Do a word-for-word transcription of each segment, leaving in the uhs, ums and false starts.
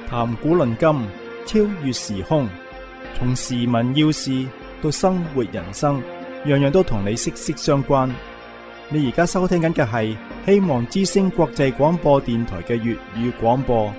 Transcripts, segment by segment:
談古論今，超越時空，從時聞要事到生活人生，樣樣都同你息息相關。你而家收聽緊嘅係希望之聲國際廣播電台嘅粵語廣播。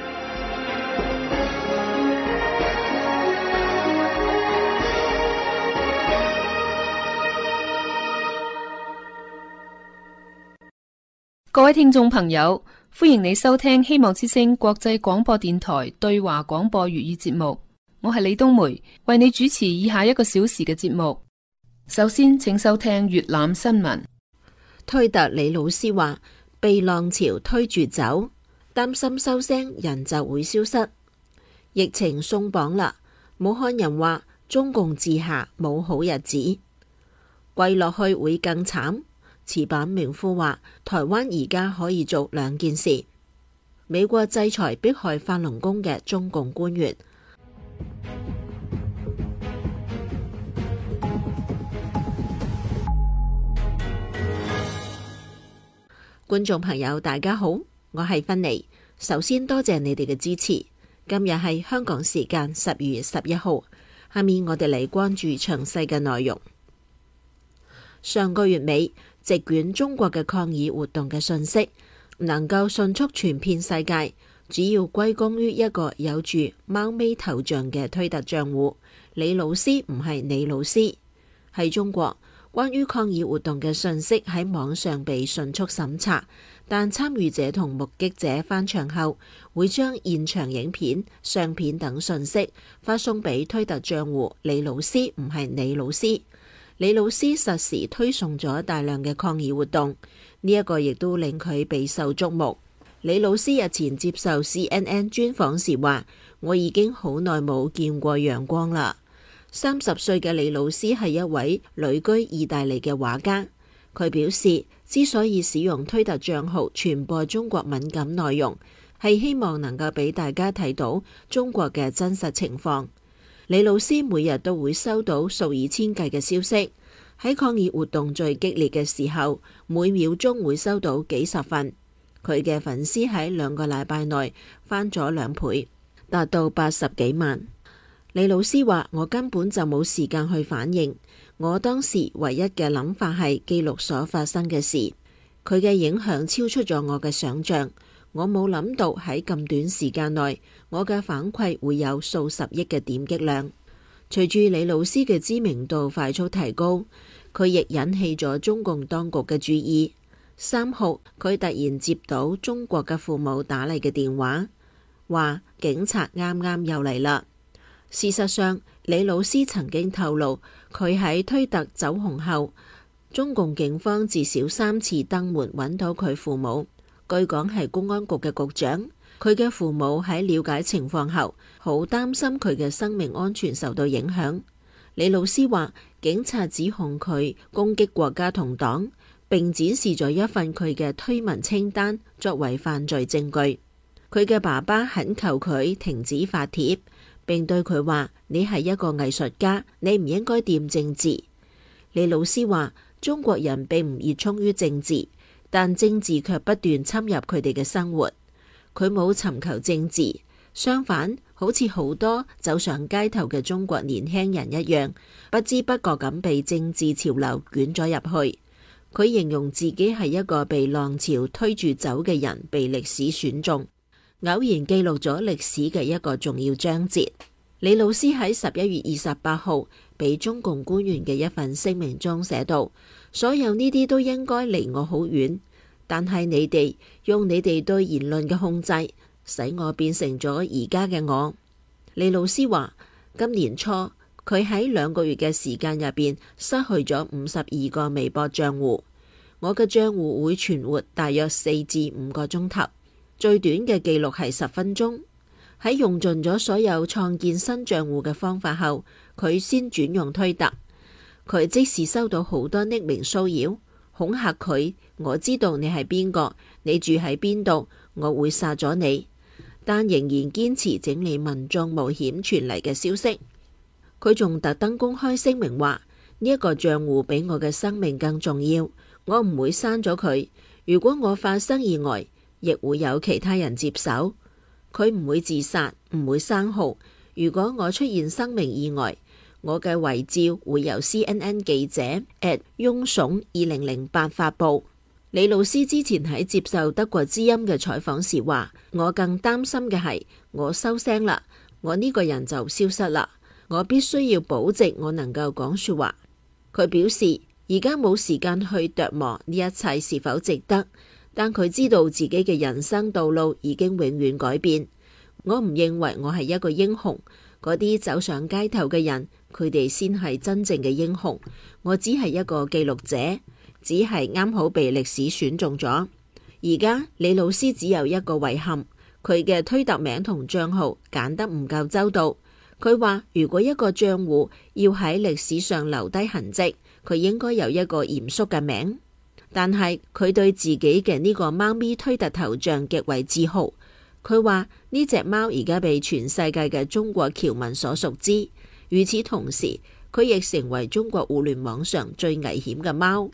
各位聽眾朋友，歡迎你收聽希望之聲國際廣播電台對華廣播粵語節目。我係李冬梅，為你主持以下一個小時嘅節目。首先，請收聽粵覽新聞。 推特李老師話：被浪潮推住走，擔心收聲人就會消失。疫情鬆綁啦，武漢人話中共治下冇好日子，跪落去會更慘。持版名夫話：台灣而家可以做兩件事。美國制裁迫害法輪功嘅中共官員。觀眾朋友大家好，我係芬妮。首先多謝你哋嘅支持。今日係香港時間十二月十一號，下面我哋嚟關注詳細嘅內容。上個月尾，席捲中國嘅抗議活動嘅信息能夠迅速傳遍世界，主要歸功於一個有住貓尾頭像嘅推特賬戶。李老師唔係李老師。喺中國，關於抗議活動嘅信息喺網上被迅速審查，但參與者同目擊者翻牆後，會將現場影片、相片等信息發送俾推特賬戶李老師唔係李老師。李老師實時推送咗大量嘅抗議活動，呢一個亦都令佢備受矚目。李老師日前接受 C N N 專訪時話：我已經好耐冇見過陽光啦。三十歲嘅李老師係一位旅居意大利嘅畫家。佢表示，之所以使用推特賬號傳播中國敏感內容，係希望能夠俾大家睇到中國嘅真實情況。李老師每日都會收到數以千計嘅消息，喺抗議活動最激烈嘅時候，每秒鐘會收到幾十份。佢嘅粉絲喺兩個禮拜內翻咗兩倍，達到八十幾萬。李老師話：我根本就冇時間去反應，我當時唯一嘅諗法係記錄所發生嘅事。佢嘅影響超出咗我嘅想象。我冇諗到喺咁短時間內，我嘅反饋會有數十億嘅點擊量。隨住李老師嘅知名度快速提高，佢亦引起咗中共當局嘅注意。三號，佢突然接到中國嘅父母打嚟嘅電話，話警察啱啱又嚟啦。事實上，李老師曾經透露，佢喺推特走紅後，中共警方至少三次登門揾到佢父母。據講係公安局嘅局長，佢嘅父母喺了解情況後，好擔心佢嘅生命安全受到影響。李老師話，警察指控佢攻擊國家同黨，並展示咗一份佢嘅推文清單作為犯罪證據。佢嘅爸爸懇求佢停止發帖，並對佢話：你係一個藝術家，你唔應該掂政治。李老師話，中國人並唔熱衷於政治，但政治卻不斷侵入佢哋嘅生活。佢冇尋求政治，相反，好似好多走上街頭嘅中國年輕人一樣，不知不覺咁被政治潮流捲咗入去。佢形容自己係一個被浪潮推住走嘅人，被歷史選中，偶然記錄咗歷史嘅一個重要章節。李老師喺十一月二十八號俾中共官員嘅一份聲明中寫道：所有呢啲都應該離我好遠，但係你哋用你哋對言論嘅控制，使我變成咗而家嘅我。李老師話，今年初佢喺兩個月嘅時間入邊失去咗五十二個微博賬戶。我嘅賬戶會存活大約四至五個鐘頭，最短嘅記錄係十分鐘。喺用盡咗所有創建新賬戶嘅方法後，佢先轉用推特。佢即時收到好多匿名騷擾，恐嚇佢：我知道你係邊個，你住喺邊度，我會殺咗你。但仍然堅持整理民眾冒險傳嚟嘅消息。佢仲特登公開聲明話：呢一個賬戶比我嘅生命更重要，我唔會刪咗佢。如果我發生意外，亦會有其他人接手。 佢唔會自殺，唔會生蠔。如果我出現生命意外，我嘅遺照會由 C N N 記者 at 翁聳二零零八發佈。李老師之前喺接受德國之音嘅採訪時話：我更擔心嘅係我收聲啦，我呢個人就消失啦，我必須要保證我能夠講說話。佢表示而家冇時間去琢磨呢一切是否值得，但佢知道自己嘅人生道路已經永遠改變。我唔認為我係一個英雄，嗰啲走上街頭嘅人，佢哋先係真正嘅英雄。我只係一個記錄者，只係啱好被歷史選中咗。而家李老師只有一個遺憾，佢嘅推特名同賬號揀得唔夠周到。佢話如果一個賬戶要喺歷史上留低痕跡，佢應該有一個嚴肅嘅名。但係佢對自己嘅呢個貓咪推特頭像極為自豪。佢話呢隻貓而家被全世界嘅中國僑民所熟知，與此同時，佢亦成為中國互聯網上最危險嘅貓。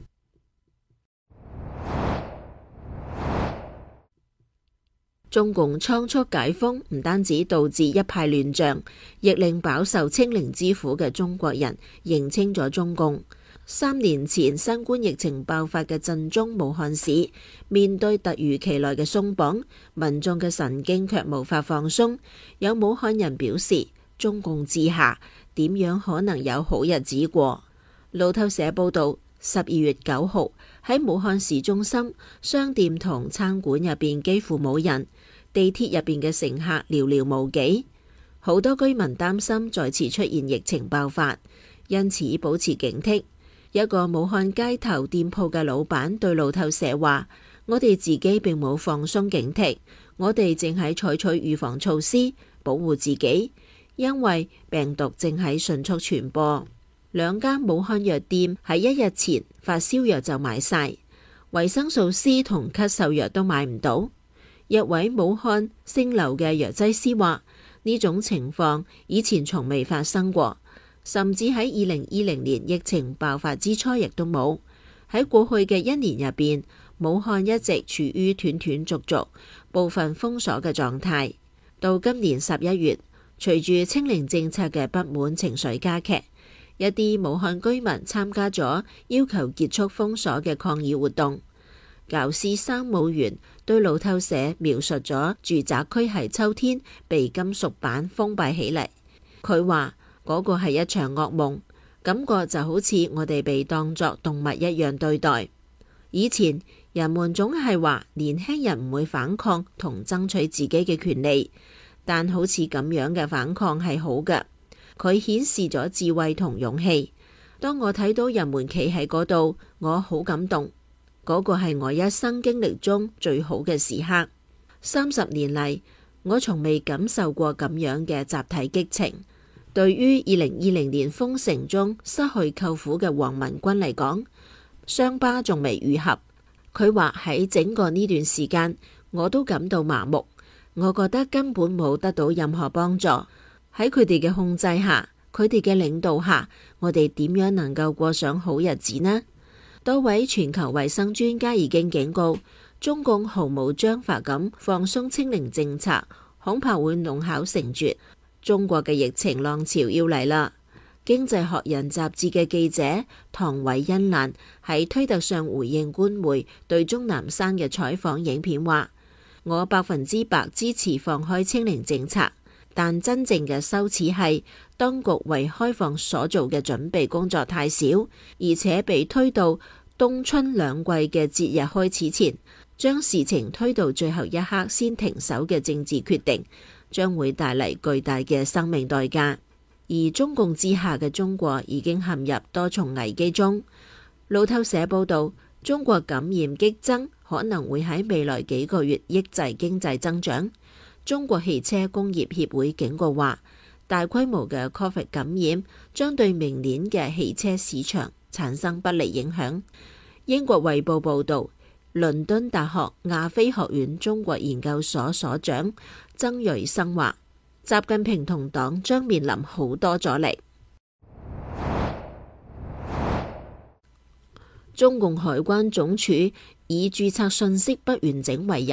中共倉促解封唔單止導致一派亂象，亦令飽受清零之苦嘅中國人認清咗中共。三年前新冠疫情爆發嘅震中武漢市，面對突如其來嘅鬆綁，民眾嘅神經卻無法放鬆。有武漢人表示，中共治下點樣可能有好日子過？路透社報道，十二月九號喺武漢市中心，商店同餐館入邊幾乎冇人，地鐵入邊嘅乘客寥寥無幾。好多居民擔心再次出現疫情爆發，因此保持警惕。一個武漢街頭店鋪嘅老闆對路透社話：我哋自己並冇放鬆警惕，我哋正喺採取預防措施保護自己，因為病毒正喺迅速傳播。兩間武漢藥店喺一日前發燒藥就賣晒，維生素 C 同咳嗽藥都買唔到。一位武漢姓劉嘅藥劑師話：呢種情況以前從未發生過。甚至喺二零二零年疫情爆發之初亦都冇。喺過去嘅一年入邊，武漢一直處於斷斷續續、部分封鎖嘅狀態。到今年十一月，隨住清零政策嘅不滿情緒加劇，一啲武漢居民參加咗要求結束封鎖嘅抗議活動。教師生武元對路透社描述咗住宅區喺秋天被金屬板封閉起嚟。佢話：嗰個係一場噩夢，感覺就好似我哋被當作動物一樣對待。以前人們總係話年輕人唔會反抗同爭取自己嘅權利，但好似咁樣嘅反抗係好嘅，佢顯示咗智慧同勇氣。當我睇到人們企喺嗰度，我好感動。嗰個係我一生經歷中最好嘅時刻。三十年嚟，我從未感受過咁樣嘅集體激情。對於二零二零年封城中失去舅父嘅黃文軍嚟講，傷疤仲未愈合。佢話喺整個呢段時間，我都感到麻木，我覺得根本冇得到任何幫助。喺佢哋嘅控制下，佢哋嘅領導下，我哋點樣能夠過上好日子呢？多位全球衛生專家已經警告，中共毫無章法咁放鬆清零政策，恐怕會弄巧成拙。中國嘅疫情浪潮要嚟啦！經濟學人雜誌嘅記者唐偉恩蘭喺推特上回應官媒對鍾南山嘅採訪影片話：我百分之百支持放開清零政策，但真正嘅羞恥係當局為開放所做嘅準備工作太少，而且被推到冬春兩季嘅節日開始前，將事情推到最後一刻先停手嘅政治決定，將會帶嚟巨大嘅生命代價。而中共之下嘅中國已經陷入多重危機中。路透社報道，中國感染激增可能會喺未來幾個月抑制經濟增長。中國汽車工業協會警告話，大規模嘅 Covid 感染將對明年嘅汽車市場產生不利影響。英國衛報報道，倫敦大學亞非學院中國研究所所長曾瑞生話，習近平同黨將面臨好多阻力。中共海關總署以註冊信息不完整為由，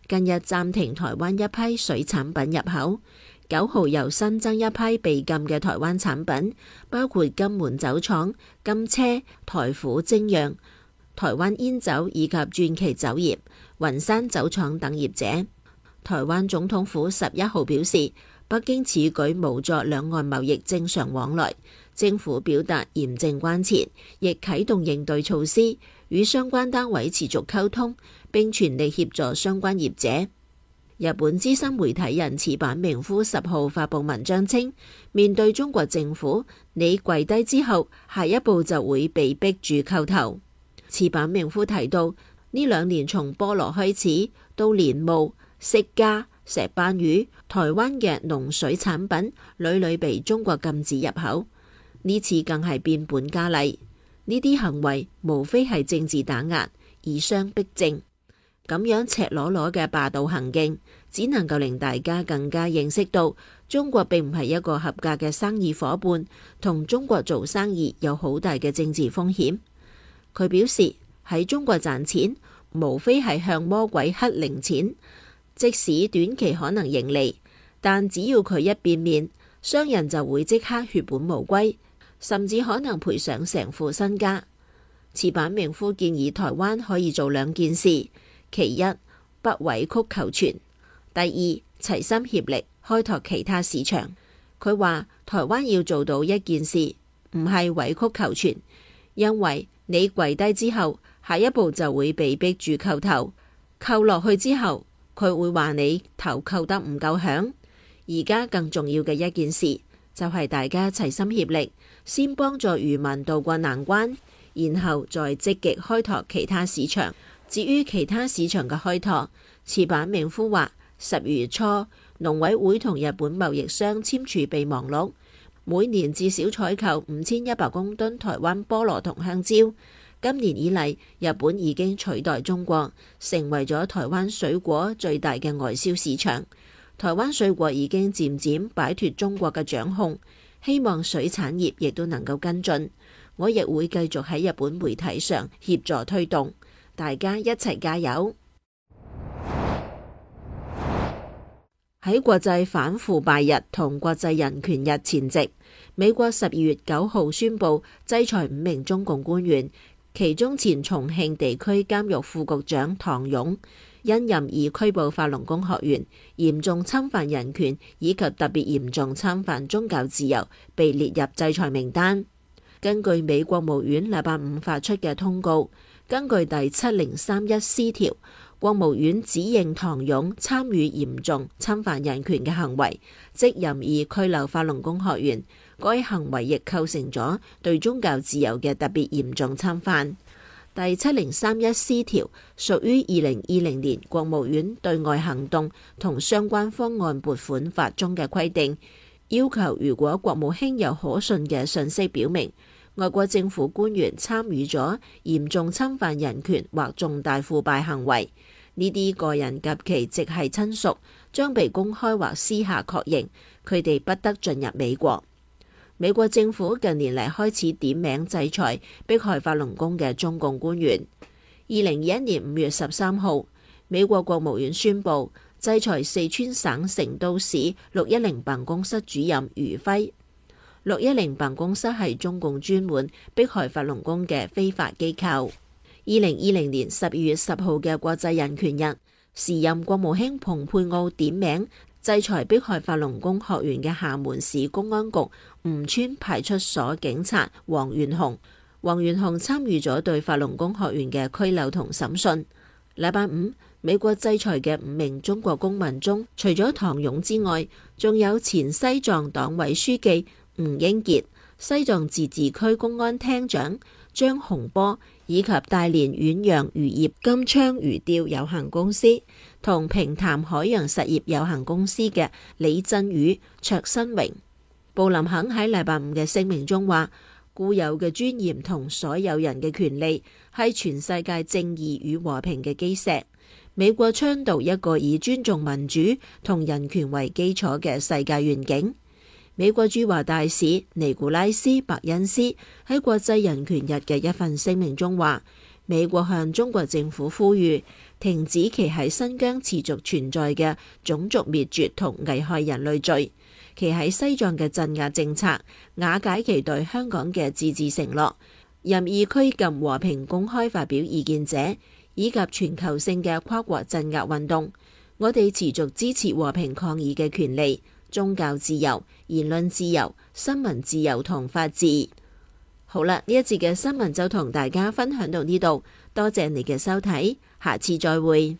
近日暫停台灣一批水產品入口。九號又新增一批被禁嘅台灣產品，包括金門酒廠、金車、台虎精釀、台灣煙酒以及傳奇酒業、雲山酒廠等業者。台灣總統府十一號表示，北京此舉無助兩岸貿易正常往來，政府表達嚴正關切，亦啟動應對措施，與相關單位持續溝通，並全力協助相關業者。日本資深媒體人池坂明夫十號發布文章稱，面對中國政府，你跪低之後，下一步就會被逼住叩頭。池坂明夫提到，呢兩年從菠蘿開始到蓮霧、釋迦、石斑魚，台灣嘅農水產品屢屢被中國禁止入口，呢次更係變本加厲。呢啲行為無非係政治打壓，以商逼政。咁樣赤裸裸嘅霸道行徑，只能夠令大家更加認識到中國並唔係一個合格嘅生意夥伴，同中國做生意有好大嘅政治風險。佢表示，喺中國賺錢，無非係向魔鬼乞零錢，即使短期可能盈利，但只要佢一變面，商人就會即刻血本無歸，甚至可能賠上成副身家。池坂明夫建議台灣可以做兩件事。其一，不委曲求全；第二，齊心協力開拓其他市場。佢話台灣要做到一件事，唔係委曲求全，因為你跪低之後，下一步就會被逼住叩頭，叩落去之後，佢會話你頭叩得唔夠響。而家更重要嘅一件事，就係大家齊心協力，先幫助漁民渡過難關，然後再積極開拓其他市場。至於其他市場嘅開拓，池坂明夫話，十月初農委會同日本貿易商簽署備忘錄，每年至少採購五千一百公噸台灣菠蘿同香蕉。今年以嚟，日本已經取代中國，成為咗台灣水果最大嘅外銷市場。台灣水果已經漸漸擺脫中國嘅掌控，希望水產業亦都能夠跟進。我亦會繼續喺日本媒體上協助推動。大家一齊加油！喺國際反腐敗日同國際人權日前夕，美國十二月九號宣布制裁五名中共官員，其中前重慶地區監獄副局長唐勇因任意拘捕法輪功學員，嚴重侵犯人權以及特別嚴重侵犯宗教自由，被列入制裁名單。根據美國國務院禮拜五發出嘅通告，根據第七零三一 C 條，國務院指認唐勇參與嚴重侵犯人權嘅行為，即任意拘留法輪功學員。該行為亦構成咗對宗教自由嘅特別嚴重侵犯。第七零三一 C 條屬於二零二零年國務院對外行動同相關方案撥款法中嘅規定，要求如果國務卿有可信嘅信息表明外國政府官員參與咗嚴重侵犯人權或重大腐敗行為，呢啲個人及其直系親屬將被公開或私下確認，佢哋不得進入美國。美國政府近年嚟開始點名制裁迫害法輪功嘅中共官員。二零二一年五月十三號，美國國務院宣布制裁四川省成都市六一零辦公室主任余輝。六一零辦公室係中共專門迫害法輪功嘅非法機構。二零二零年十二月十號嘅國際人權日，時任國務卿蓬佩奧點名制裁迫害法輪功學員嘅廈門市公安局吳川派出所警察黃元雄。黃元雄參與咗對法輪功學員嘅拘留同審訊。禮拜五，美國制裁嘅五名中國公民中，除咗唐勇之外，仲有前西藏黨委書記吳英傑、西藏自治區公安廳長張洪波，以及大連遠洋漁業金槍魚釣有限公司同平潭海洋實業有限公司嘅李振宇、卓新榮。布林肯喺禮拜五嘅聲明中話，固有嘅尊嚴同所有人嘅權利係全世界正義與和平嘅基石。美國倡導一個以尊重民主同人權為基礎嘅世界願景。美國駐華大使尼古拉斯·白恩斯喺國際人權日嘅一份聲明中話， 美國向中國政府呼籲停止其喺新疆持續存在嘅種族滅絕同危害人類罪，其喺西藏嘅鎮壓政策，瓦解其對香港嘅自治承諾，任意拘禁和平公開發表意見者，以及全球性嘅跨國鎮壓運動。我哋持續支持和平抗議嘅權利、宗教自由、言論自由、新聞自由同法治。好啦，呢一節嘅新聞就同大家分享到呢度，多謝你嘅收睇，下次再會。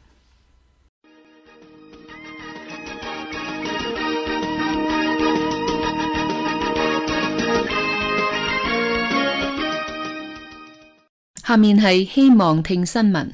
下面係希望聽新聞。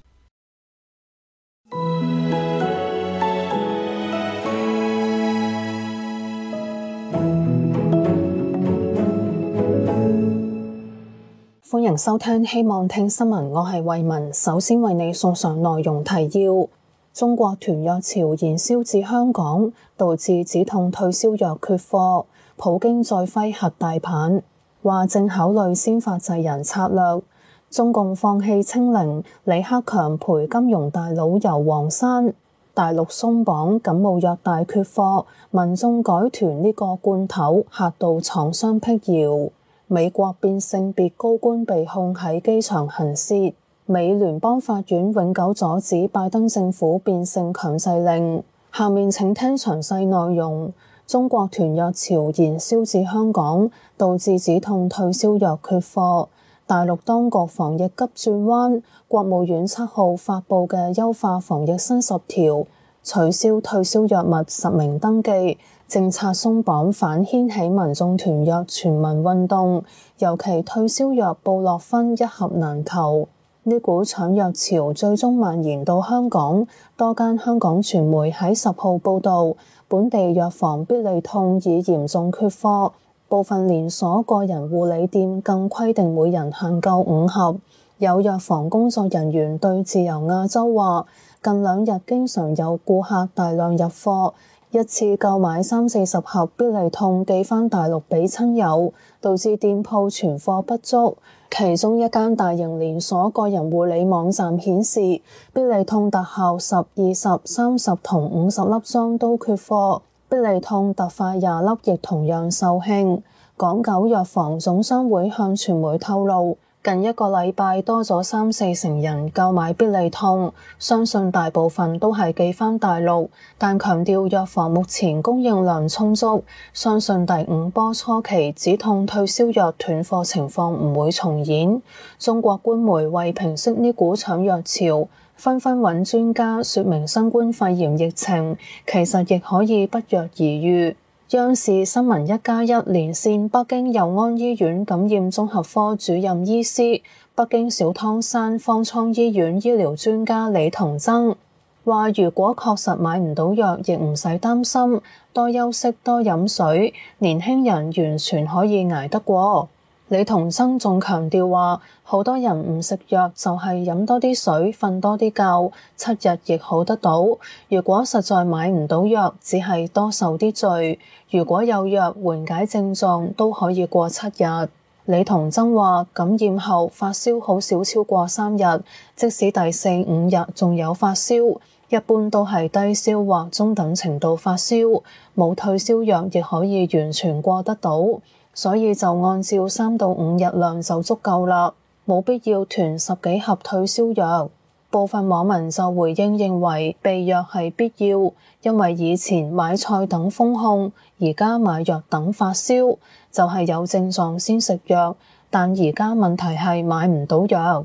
歡迎收聽希望聽新聞，我係慧文。首先為你送上內容提要：中國團藥潮延燒至香港，導致止痛退燒藥缺貨。普京再揮核大棒，話正考慮先發制人策略。中共放棄清零，李克強陪金融大佬遊黃山。大陸鬆綁，感冒藥大缺貨，民眾改囤呢個罐頭，嚇到廠商辟謠。美國變性別高官被控喺機場行竊，美聯邦法院永久阻止拜登政府變性強制令。下面請聽詳細內容。中國團藥潮延燒至香港，導致止痛退燒藥缺貨。大陸當局防疫急轉彎，國務院七號發布嘅優化防疫新十條，取消退燒藥物實名登記。政策鬆綁反掀起民眾團藥全民運動，尤其退燒藥布洛芬一盒難求。呢股搶藥潮最終蔓延到香港，多間香港傳媒喺十號報導，本地藥房必利痛已嚴重缺貨，部分連鎖個人護理店更規定每人限購五盒。有藥房工作人員對自由亞洲話，近兩日經常有顧客大量入貨，一次購買三四十盒必利痛寄返大陸俾親友，導致店鋪存貨不足。其中一間大型連鎖個人護理網站顯示，必利痛特效十、二十、三十同五十粒裝都缺貨，必利痛特快廿粒亦同樣售罄。港九藥房總商會向傳媒透露，近一個禮拜多咗三四成人購買必利痛，相信大部分都係寄返大陸，但強調藥房目前供應量充足，相信第五波初期止痛退燒藥斷貨情況唔會重演。中國官媒為平息呢股搶藥潮，紛紛揾專家說明新冠肺炎疫情其實亦可以不藥而癒。央視新聞一加一連線北京佑安醫院感染綜合科主任醫師、北京小湯山方艙醫院醫療專家李同增話，如果確實買唔到藥，亦唔使擔心，多休息多飲水，年輕人完全可以捱得過。李同增仲強調話，好多人唔食藥就係飲多啲水、瞓多啲覺，七日亦好得到。如果實在買唔到藥，只係多受啲罪。如果有藥緩解症狀，都可以過七日。李同增話，感染後發燒好少超過三日，即使第四五日仲有發燒，一般都係低燒或中等程度發燒，冇退燒藥亦可以完全過得到。所以就按照三到五日量就足夠啦，冇必要囤十幾盒退燒藥。部分網民就回應認為備藥係必要，因為以前買菜等封控，而家買藥等發燒，就係有症狀先食藥，但而家問題係買唔到藥。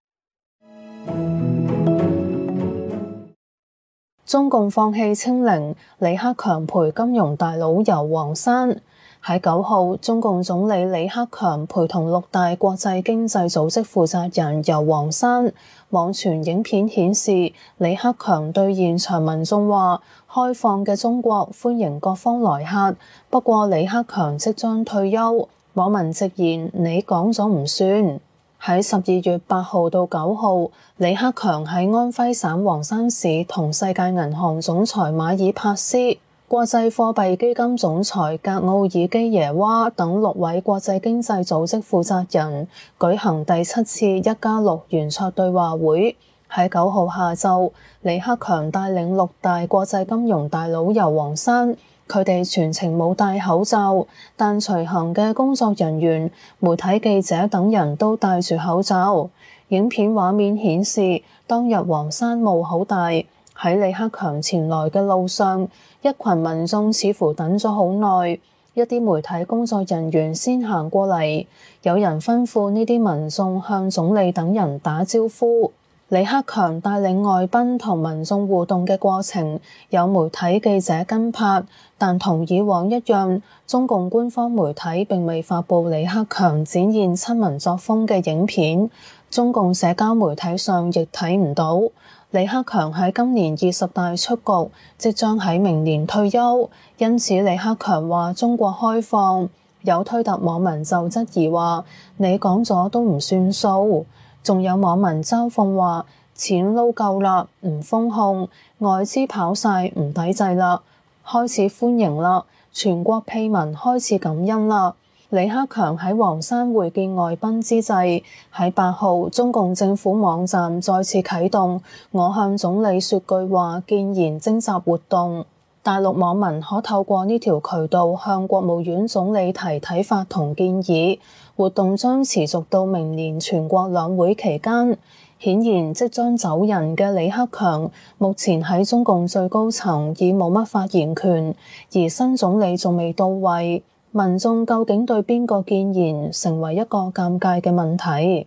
中共放棄清零，李克強陪金融大佬遊黃山。喺九號，中共總理李克強陪同六大國際經濟組織負責人遊黃山。網傳影片顯示，李克強對現場民眾話：開放嘅中國歡迎各方來客。不過李克強即將退休，網民直言你講咗唔算。喺十二月八號到九號，李克強喺安徽省黃山市同世界銀行總裁馬爾帕斯、 國際貨幣基金總裁格奧爾基耶娃等六位國際經濟組織負責人舉行第七次一加六圓桌對話會。喺九號下晝，李克強帶領六大國際金融大佬遊黃山，佢哋全程冇戴口罩，但隨行嘅工作人員、媒體記者等人都戴住口罩。影片畫面顯示，當日黃山霧好大，喺李克強前來嘅路上，一群民眾似乎等咗好耐，一啲媒體工作人員先行過嚟，有人吩咐呢啲民眾向總理等人打招呼。李克強帶領外賓同民眾互動嘅過程，有媒體記者跟拍，但同以往一樣，中共官方媒體並未發布李克強展現親民作風嘅影片，中共社交媒體上亦睇唔到。李克強喺今年二十大出局，即將喺明年退休，因此李克強話中國開放。有推特網民就質疑話：你講咗都唔算數。仲有網民嘲諷話：錢撈夠啦，唔封控，外資跑晒，唔抵制啦，開始歡迎啦，全國屁民開始感恩啦。李克強喺黃山會見外賓之際，喺八號中共政府網站再次啟動我向總理說句話建言徵集活動。大陸網民可透過呢條渠道向國務院總理提睇法同建議，活動將持續到明年全國兩會期間。顯然即將走人嘅李克強，目前喺中共最高層已冇乜發言權，而新總理仲未到位，民眾究竟對邊個建言，成為一個尷尬嘅問題。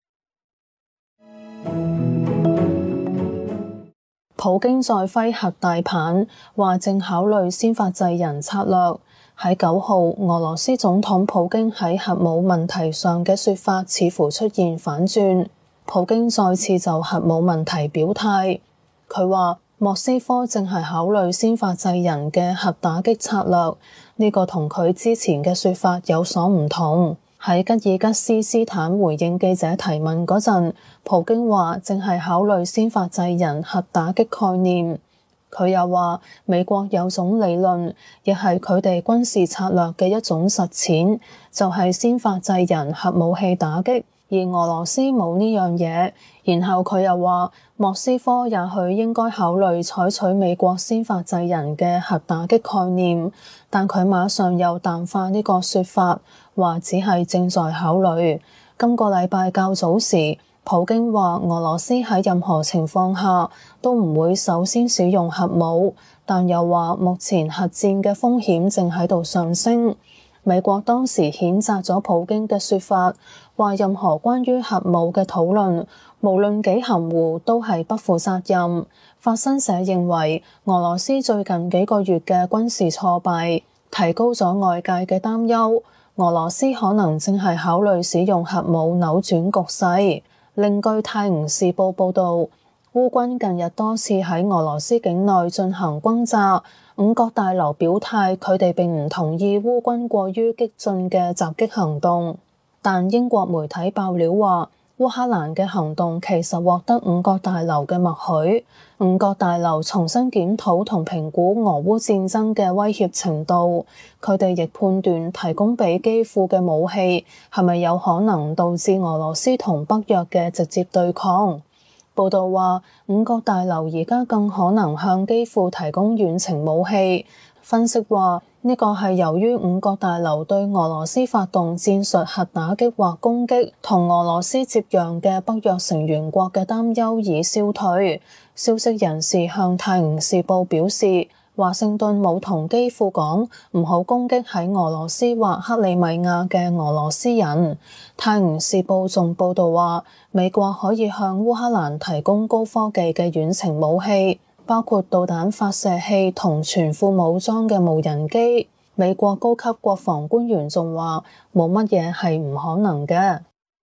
普京再揮核大棒，話正考慮先發制人策略。喺九號，俄羅斯總統普京喺核武問題上嘅說法似乎出現反轉。普京再次就核武問題表態，佢話莫斯科正係考慮先發制人嘅核打擊策略，呢個同佢之前嘅說法有所唔同。喺吉爾吉斯斯坦回應記者提問嗰陣，普京話正係考慮先發制人核打擊概念。佢又話美國有種理論，亦係佢哋軍事策略嘅一種實踐，就係先發制人核武器打擊，而俄羅斯冇呢樣嘢。然後佢又話莫斯科也許應該考慮採取美國先發制人嘅核打擊概念，但佢馬上又淡化呢個說法，話只係正在考慮。今個禮拜較早時，普京話俄羅斯喺任何情況下都唔會首先使用核武，但又話目前核戰嘅風險正喺度上升。美國當時譴責咗普京嘅說法，話任何關於核武嘅討論，無論幾含糊，都係不負責任。法新社認為俄羅斯最近幾個月嘅軍事挫敗，提高咗外界嘅擔憂，俄羅斯可能正係考慮使用核武扭轉局勢。另據《泰晤士報》報導，烏軍近日多次喺俄羅斯境內進行轟炸。五角大樓表態，佢哋並唔同意烏軍過於激進嘅襲擊行動。但英國媒體爆料話，烏克蘭嘅行動其實獲得五角大樓嘅默許。五角大樓重新檢討同評估俄烏戰爭嘅威脅程度，佢哋亦判斷提供俾基輔嘅武器係咪有可能導致俄羅斯同北約嘅直接對抗。報道話，五角大樓而家更可能向基輔提供遠程武器。分析話，呢個係由於五角大樓對俄羅斯發動戰術核打擊或攻擊，同俄羅斯接壤嘅北約成員國嘅擔憂已消退。消息人士向《泰晤士報》表示，華盛頓冇同基輔講唔好攻擊喺俄羅斯或克里米亞嘅俄羅斯人。《泰晤士報》仲報導話，美國可以向烏克蘭提供高科技嘅遠程武器，包括導彈發射器同全副武裝嘅無人機。美國高級國防官員仲話，冇乜嘢係唔可能嘅。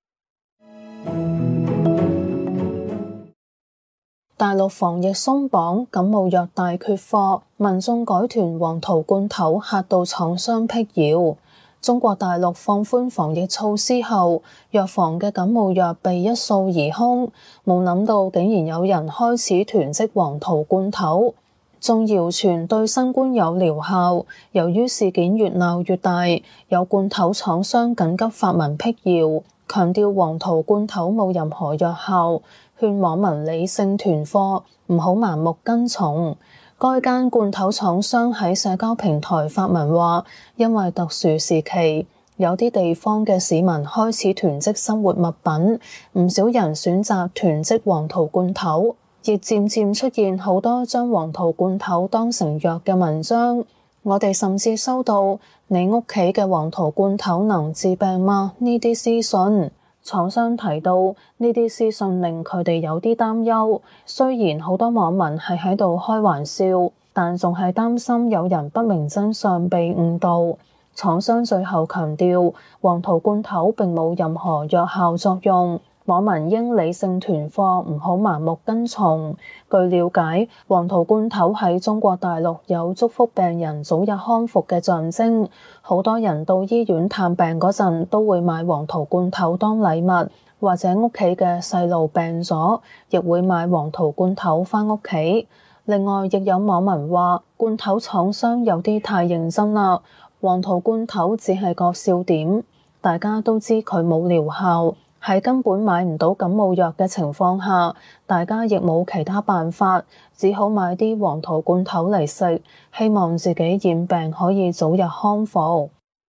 大陸防疫鬆綁，感冒藥大缺貨，民眾改囤黃桃罐頭，嚇到廠商闢謠。中國大陸放寬防疫措施後，藥房嘅感冒藥被一掃而空，冇諗到竟然有人開始囤積黃桃罐頭。 仲謠傳對新冠有療效。由於事件越鬧越大，有罐頭廠商緊急發文闢謠，強調黃桃罐頭冇任何藥效，勸網民理性囤貨，唔好盲目跟從。該間罐頭廠商喺社交平台發文話，因為特殊時期，有啲地方嘅市民開始囤積生活物品，唔少人選擇囤積黃桃罐頭，亦漸漸出現好多將黃桃罐頭當成藥嘅文章。我哋甚至收到你屋企嘅黃桃罐頭能治病嗎？呢啲私信。廠商提到呢啲私信令佢哋有啲擔憂，雖然好多網民係喺度開玩笑，但仲係擔心有人不明真相被誤導。廠商最後強調，黃桃罐頭並冇任何藥效作用，網民應理性囤貨，唔好盲目跟從。據了解，黃桃罐頭喺中國大陸有祝福病人早日康復嘅象徵，好多人到醫院探病嗰陣都會買黃桃罐頭當禮物，或者屋企嘅細路病咗，亦會買黃桃罐頭返屋企。另外，亦有網民話，罐頭廠商有啲太認真啦，黃桃罐頭只係個笑點，大家都知佢冇療效。喺根本買唔到感冒藥嘅情況下，大家亦冇其他辦法，只好買啲黃桃罐頭嚟食，希望自己染病可以早日康復。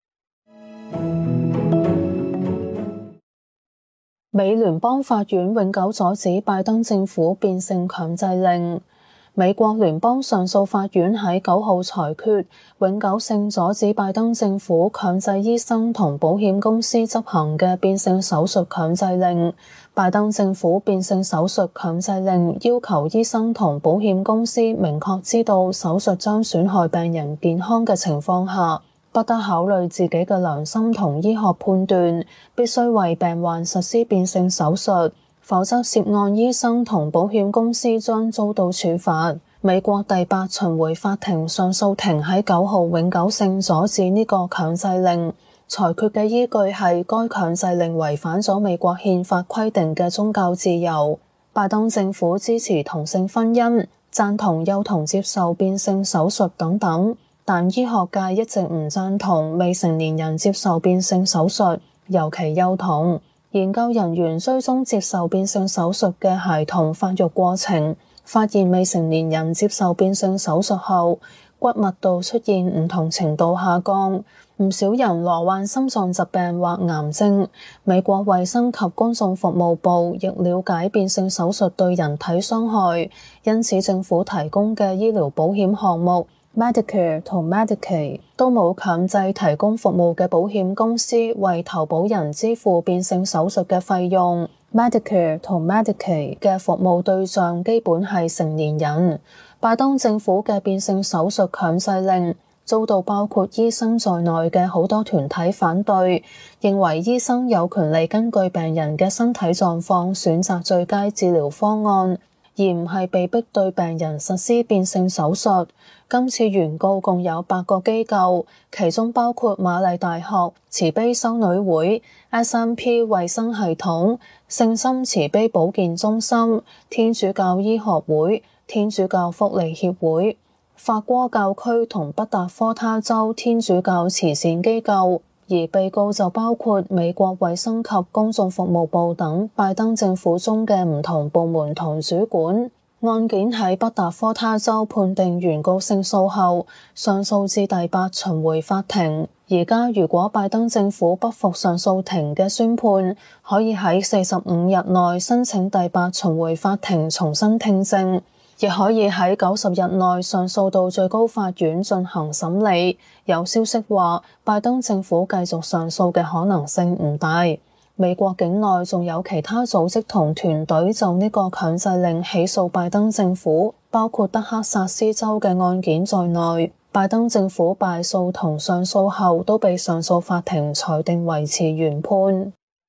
美聯邦法院永久阻止拜登政府變性強制令。美國聯邦上訴法院喺九號裁決，永久性阻止拜登政府強制醫生同保險公司執行嘅變性手術強制令。拜登政府變性手術強制令要求醫生同保險公司明確知道手術將損害病人健康嘅情況下，不得考慮自己嘅良心同醫學判斷，必須為病患實施變性手術，否則涉案醫生同保險公司將遭到處罰。美國第八巡迴法庭上訴庭喺九號永久性阻止呢個強制令，裁決嘅依據係該強制令違反咗美國憲法規定嘅宗教自由。拜登政府支持同性婚姻，贊同幼童接受變性手術等等，但醫學界一直唔贊同未成年人接受變性手術，尤其幼童。研究人員追蹤接受變性手術嘅孩童發育過程，發現未成年人接受變性手術後，骨密度出現唔同程度下降，唔少人罹患心臟疾病或癌症。美國衛生及公眾服務部亦了解變性手術對人體傷害，因此政府提供嘅醫療保險項目Medicare 同 Medicaid 都冇強制提供服務嘅保險公司為投保人支付變性手術嘅費用。Medicare 同 Medicaid 嘅服務對象基本係成年人。拜登政府嘅變性手術強制令遭到包括醫生在內嘅好多團體反對，認為醫生有權利根據病人嘅身體狀況選擇最佳治療方案，而唔係被逼對病人實施變性手術。今次原告共有八個機構，其中包括瑪麗大學、慈悲修女會、S M P 衛生系統、聖心慈悲保健中心、天主教醫學會、天主教福利協會、法國教區同北達科他州天主教慈善機構，而被告就包括美國衛生及公眾服務部等拜登政府中嘅唔同部門同主管。案件喺北達科他州判定原告勝訴後，上訴至第八巡迴法庭。而家如果拜登政府不服上訴庭嘅宣判，可以喺四十五日內申請第八巡迴法庭重新聽證，亦可以喺九十日內上訴到最高法院進行審理。有消息話，拜登政府繼續上訴嘅可能性唔大。美國境內仲有其他組織同團隊就呢個強制令起訴拜登政府，包括德克薩斯州嘅案件在內。拜登政府敗訴同上訴後都被上訴法庭裁定維持原判。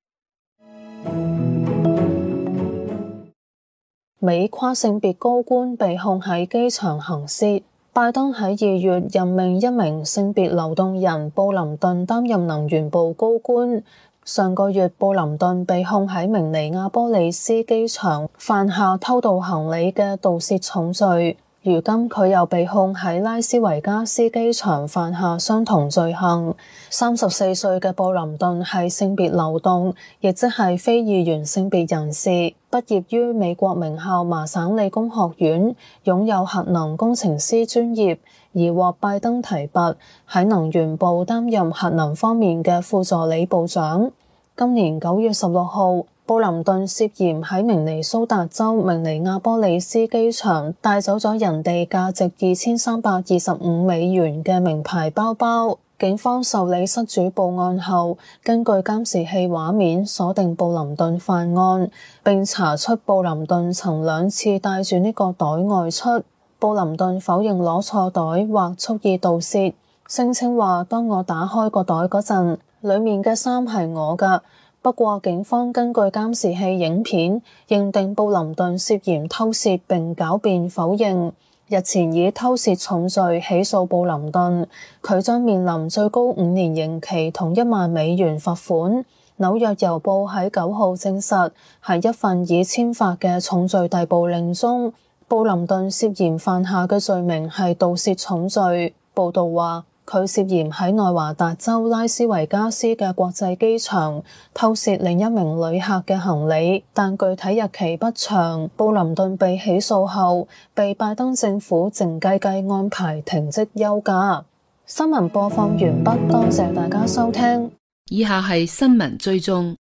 美跨性別高官被控喺機場行竊。拜登喺二月任命一名性別流動人布林頓擔任能源部高官。上個月，布林頓被控喺明尼亞波利斯機場犯下偷渡行李嘅盜竊重罪。 如今佢又被控喺拉斯維加斯機場犯下相同罪行。三十四歲嘅布林頓係性別流動，亦即係非二元性別人士，畢業於美國名校麻省理工學院，擁有核能工程師專業，而獲拜登提拔喺能源部擔任核能方面嘅副助理部長。今年九月十六號，布林頓涉嫌喺明尼蘇達州明尼亞波利斯機場帶走咗人哋價值二千三百二十五美元嘅名牌包包。警方受理失主報案後，根據監視器畫面鎖定布林頓犯案，並查出布林頓曾兩次帶住呢個袋外出。布林頓否認攞錯袋或蓄意盜竊，聲稱話當我打開個袋嗰陣，裡面嘅衫係我㗎。不過警方根據監視器影片認定布林頓涉嫌偷竊並狡辯否認。日前以偷竊重罪起訴布林頓，佢將面臨最高五年刑期同一萬美元罰款。紐約郵報喺九號證實，喺一份已簽發嘅重罪逮捕令中，布林頓涉嫌犯下嘅罪名係盜竊重罪。報道話，佢涉嫌喺內華達州拉斯維加斯嘅國際機場偷竊另一名旅客嘅行李，但具體日期不詳。布林頓被起訴後，被拜登政府靜雞雞安排停職休假。新聞播放完畢，多謝大家收聽。 以下係新聞追蹤，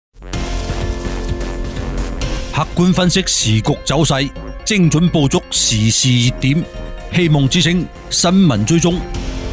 客觀分析時局走勢，精準捕捉時事熱點。希望之聲新聞追蹤。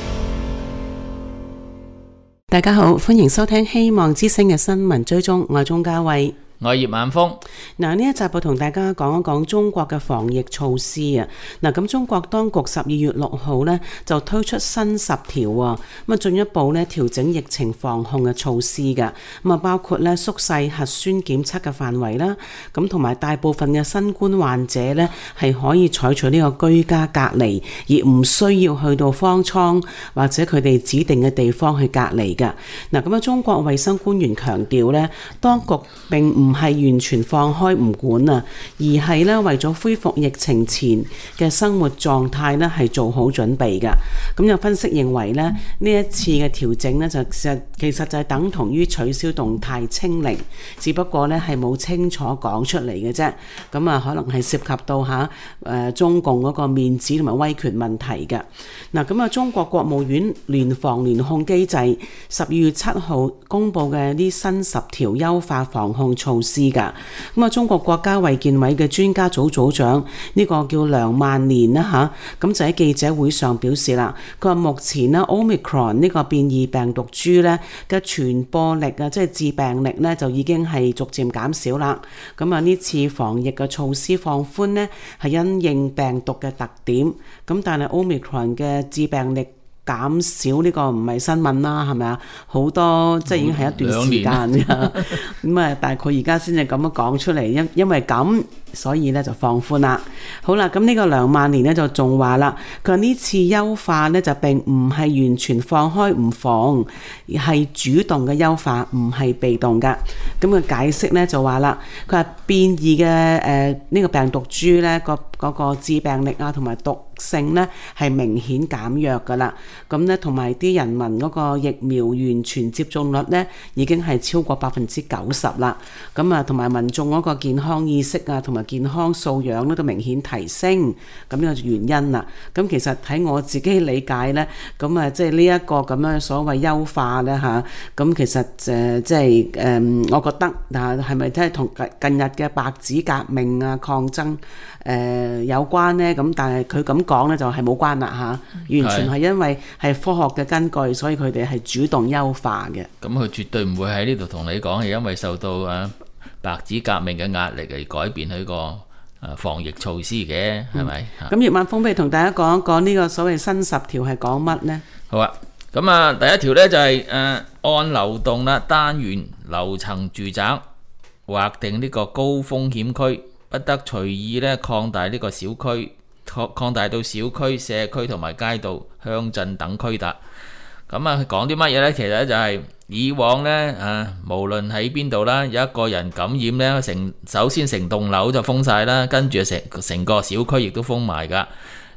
大家好，歡迎收聽希望之聲嘅新聞追蹤，我係鍾嘉慧。 我係葉晚風。 嗱，呢一集我同大家講一講中國嘅防疫措施啊。嗱，咁中國當局十二月六號呢就推出新十條啊，咁啊進一步咧調整疫情防控嘅措施嘅，咁啊包括咧縮細核酸檢測嘅範圍啦，咁同埋大部分嘅新冠患者咧係可以採取呢個居家隔離，而唔需要去到方艙或者佢哋指定嘅地方去隔離嘅。嗱，咁啊中國衛生官員強調咧，當局並唔唔係完全放開唔管啊，而係咧為咗恢復疫情前嘅生活狀態咧係做好準備㗎。咁有分析認為咧，呢一次嘅調整咧就其實其實就係等同於取消動態清零，只不過咧係冇清楚講出嚟嘅啫。咁啊可能係涉及到嚇誒中共嗰個面子同埋威權問題嘅。嗱，咁啊中國國務院聯防聯控機制十二月七號公布嘅呢新十條優化防控措施噶，咁啊中國國家衛健委嘅專家組組長呢個叫梁萬年啦吓，咁就喺記者會上表示啦，佢話目前呢 Omicron 呢個變異病毒株咧嘅傳播力啊，即係致病力咧就已經係逐漸減少啦。咁啊呢次防疫嘅措施放寬呢係因應病毒嘅特點，咁但係 Omicron 嘅致病力減少呢個唔係新聞啦，係咪啊？好多即係已經係一段時間㗎，咁啊，但係佢而家先至咁樣講出嚟，因因為咁，所以咧就放寬啦。好啦，咁呢個梁萬年咧就仲話啦，佢話呢次優化咧就並唔係完全放開唔防，而係主動嘅優化，唔係被動㗎。咁佢解釋咧就話啦，佢話變異嘅誒呢個病毒株咧個嗰個致病力啊同埋毒性咧係明顯減弱㗎啦。咁咧同埋啲人民嗰個疫苗完全接種率咧已經係超過百分之九十啦。咁啊同埋民眾嗰個健康意識啊同埋健康素養咧都明顯提升。咁呢個原因啦。咁其實喺我自己理解咧，咁啊即係呢一個咁樣所謂優化咧嚇，咁其實誒即係誒我覺得啊係咪即係同近日嘅白紙革命啊抗爭誒、呃、有關呢？咁但係佢咁講咧就係冇關啦嚇、啊，完全係因為係科學嘅根據，所以佢哋係主動優化嘅。 咁佢絕對唔會喺呢度同你講係因為受到啊白紙革命嘅壓力嚟改變佢個啊防疫措施嘅，係咪？ 咁葉晚風，不如同大家講一講呢個所謂新十條係講乜呢？ 好啊，咁啊第一條呢就係、是、誒、啊、按流動啦，單元樓層住宅劃定呢個高風險區，不得隨意咧擴大呢個小區，擴擴大到小區、社區同埋街道、鄉鎮等區達。咁啊，講啲乜嘢呢？其實就係以往呢，啊，無論喺邊度啦，有一個人感染呢，成首先成棟樓就封晒啦，跟住成成個小區亦都封埋噶。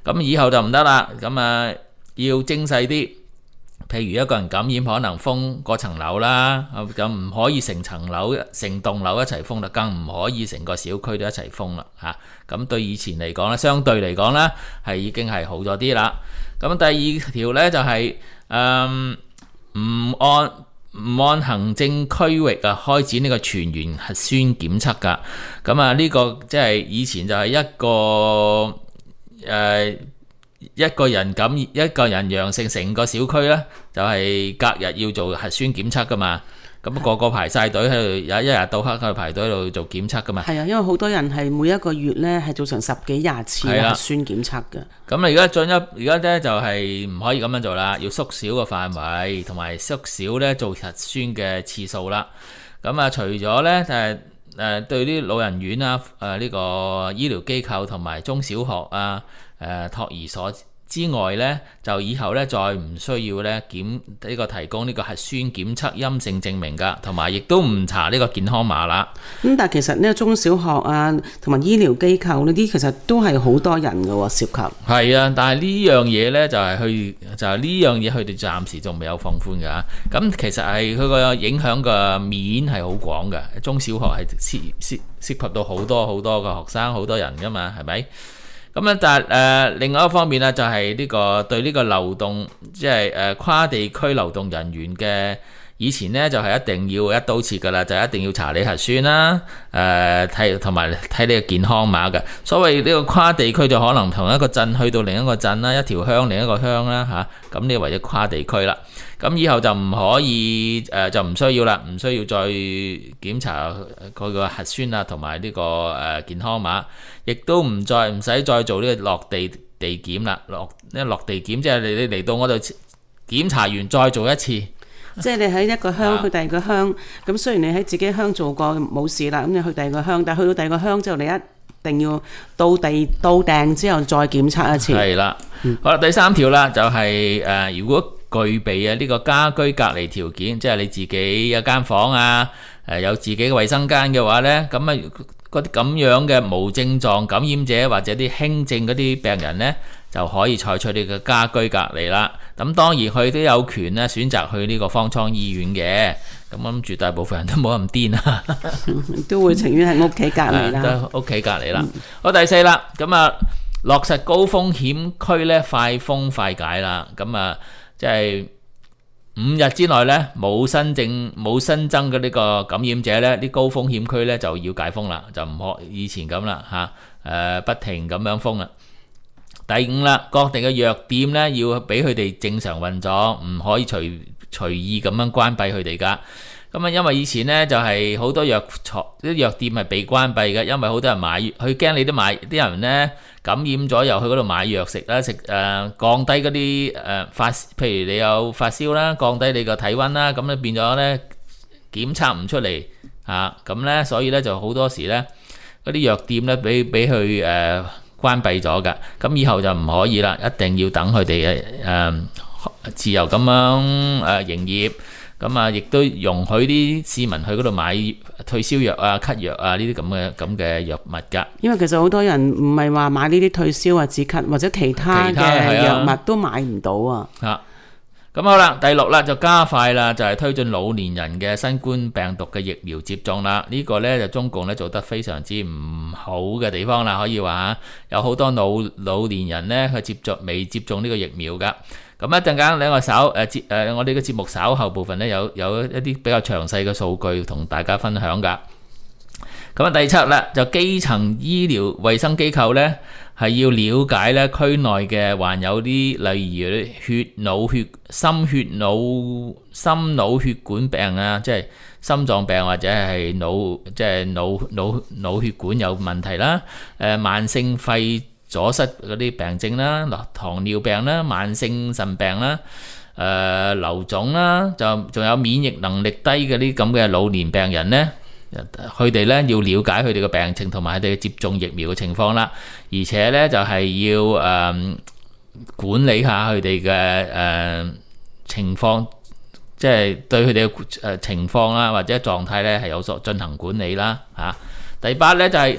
咁以後就唔得啦，咁啊要精細啲。譬如一個人感染可能封嗰層樓啦，咁唔可以成層樓、成棟樓一齊封啦，更唔可以成個小區都一齊封啦嚇。咁對以前嚟講咧，相對嚟講咧係已經係好咗啲啦。咁第二條咧就係誒唔按唔按行政區域啊開展呢個全員核酸檢測㗎。咁啊呢個即係以前就係一個誒。呃一個人感染一個人陽性，成個小區呢就係、是、隔日要做核酸檢測噶嘛。咁、那個個排晒隊喺度，有一日到黑喺度排隊喺度做檢測噶嘛。係啊，因為好多人係每一個月呢係做成十幾廿次核酸檢測嘅。 咁啊，而家進一而家呢就係唔可以咁樣做啦，要縮小個範圍，同埋縮小呢做核酸嘅次數啦。咁啊，除咗呢就係、是、誒對啲老人院啊、誒、呃、呢、這個醫療機構同埋中小學啊。誒、呃、托兒所之外呢，就以後呢，再唔需要呢檢呢、呢個提供呢個核酸檢測陰性證明㗎，同埋亦都唔查呢個健康碼啦。 咁、嗯、但係其實呢中小學啊同埋醫療機構呢啲其實都係好多人㗎喎，涉及。係啊，但係呢樣嘢呢，就係、是、去就係、是、呢樣嘢佢哋暫時仲未有放寬㗎。咁其實係佢個影響嘅面係好廣㗎，中小學係涉涉涉及到好多好多個學生好多人㗎嘛，係咪？咁咧，但係誒、呃、另外一方面咧，就係、是、呢、這個對呢個流動，即係誒跨地區流動人員嘅，以前咧就係、是、一定要一刀切噶啦，就一定要查你核酸啦，誒睇同埋睇你嘅健康碼嘅。所謂呢個跨地區就可能同一個鎮去到另一個鎮啦，一條鄉另一個鄉啦嚇，咁呢為咗跨地區啦。咁以後就唔可以誒、呃，就唔需要啦，唔需要再檢查佢個核酸啊，同埋呢個誒、呃、健康碼，亦都唔再唔使再做呢個落地地檢啦。落呢落地檢即係你你嚟到我度檢查完再做一次， 即係你喺一個鄉、啊、去第二個鄉。咁雖然你喺自己鄉做過冇事啦，咁你去第二個鄉，但係去到第二個鄉之後，你一定要到地到訂之後再檢測一次。係啦，嗯、好啦，第三條啦，就係、是、誒、呃，如果具備啊呢個家居隔離條件，即係你自己有間房啊，誒有自己嘅衛生間嘅話呢，咁啊嗰啲咁樣嘅無症狀感染者或者啲輕症嗰啲病人呢，就可以採取呢個家居隔離啦。咁當然佢都有權咧選擇去呢個方艙醫院嘅。咁我諗絕大部分人都冇咁癲啊，都會情願喺屋企隔離啦，都屋企隔離啦。嗯、好，第四啦，咁啊落實高風險區呢，快封快解啦。咁啊即係五日之內呢，冇新症冇新增嘅呢個感染者呢，啲高風險區呢就要解封啦，就唔可以前咁啦嚇，誒不停咁樣封啦。第五啦，各地嘅藥店呢要俾佢哋正常運作，唔可以隨隨意咁樣關閉佢哋噶。咁啊，因為以前呢就係、是、好多藥廠啲藥店係被關閉嘅，因為好多人買，佢驚你都買啲人呢感染咗又去嗰度買藥食啦，食誒、呃、降低嗰啲誒發，譬如你有發燒啦，降低你個體溫啦，咁咧變咗呢檢測唔出嚟嚇，咁、啊、呢所以呢就好多時呢嗰啲藥店呢俾俾佢誒關閉咗噶，咁以後就唔可以啦，一定要等佢哋誒自由咁樣誒、呃、營業。咁啊，亦都容許啲市民去嗰度買退燒藥啊、咳藥啊呢啲咁嘅咁嘅藥物㗎。因為其實好多人唔係話買呢啲退燒啊、止咳或者其他嘅藥物都買唔到啊。嚇，咁好啦，第六啦就加快啦，就係、是、推進老年人嘅新冠病毒嘅疫苗接種啦。呢、這個呢，就中共呢做得非常之唔好嘅地方啦，可以話有好多老老年人呢，佢接種未接種呢個疫苗㗎。咁一陣間兩個稍誒節誒，我哋嘅節目稍後部分咧有有一啲比較詳細嘅數據同大家分享㗎。咁啊，第七啦，就基層醫療衛生機構咧係要了解咧區內嘅患有啲例如血腦血心血腦心腦血管病啊，即係心臟病或者係腦即係腦腦腦血管有問題啦，誒慢性肺阻塞嗰啲病症啦，糖尿病啦，慢性腎病啦，誒、呃、瘤腫啦，就仲有免疫能力低嘅啲咁嘅老年病人呢，佢哋呢要了解佢哋嘅病情同埋佢哋嘅接種疫苗嘅情況啦，而且呢就係、是、要誒、呃、管理下佢哋嘅誒情況，即係對佢哋嘅誒情況啦或者狀態呢係有所進行管理啦嚇、啊。第八呢就係、是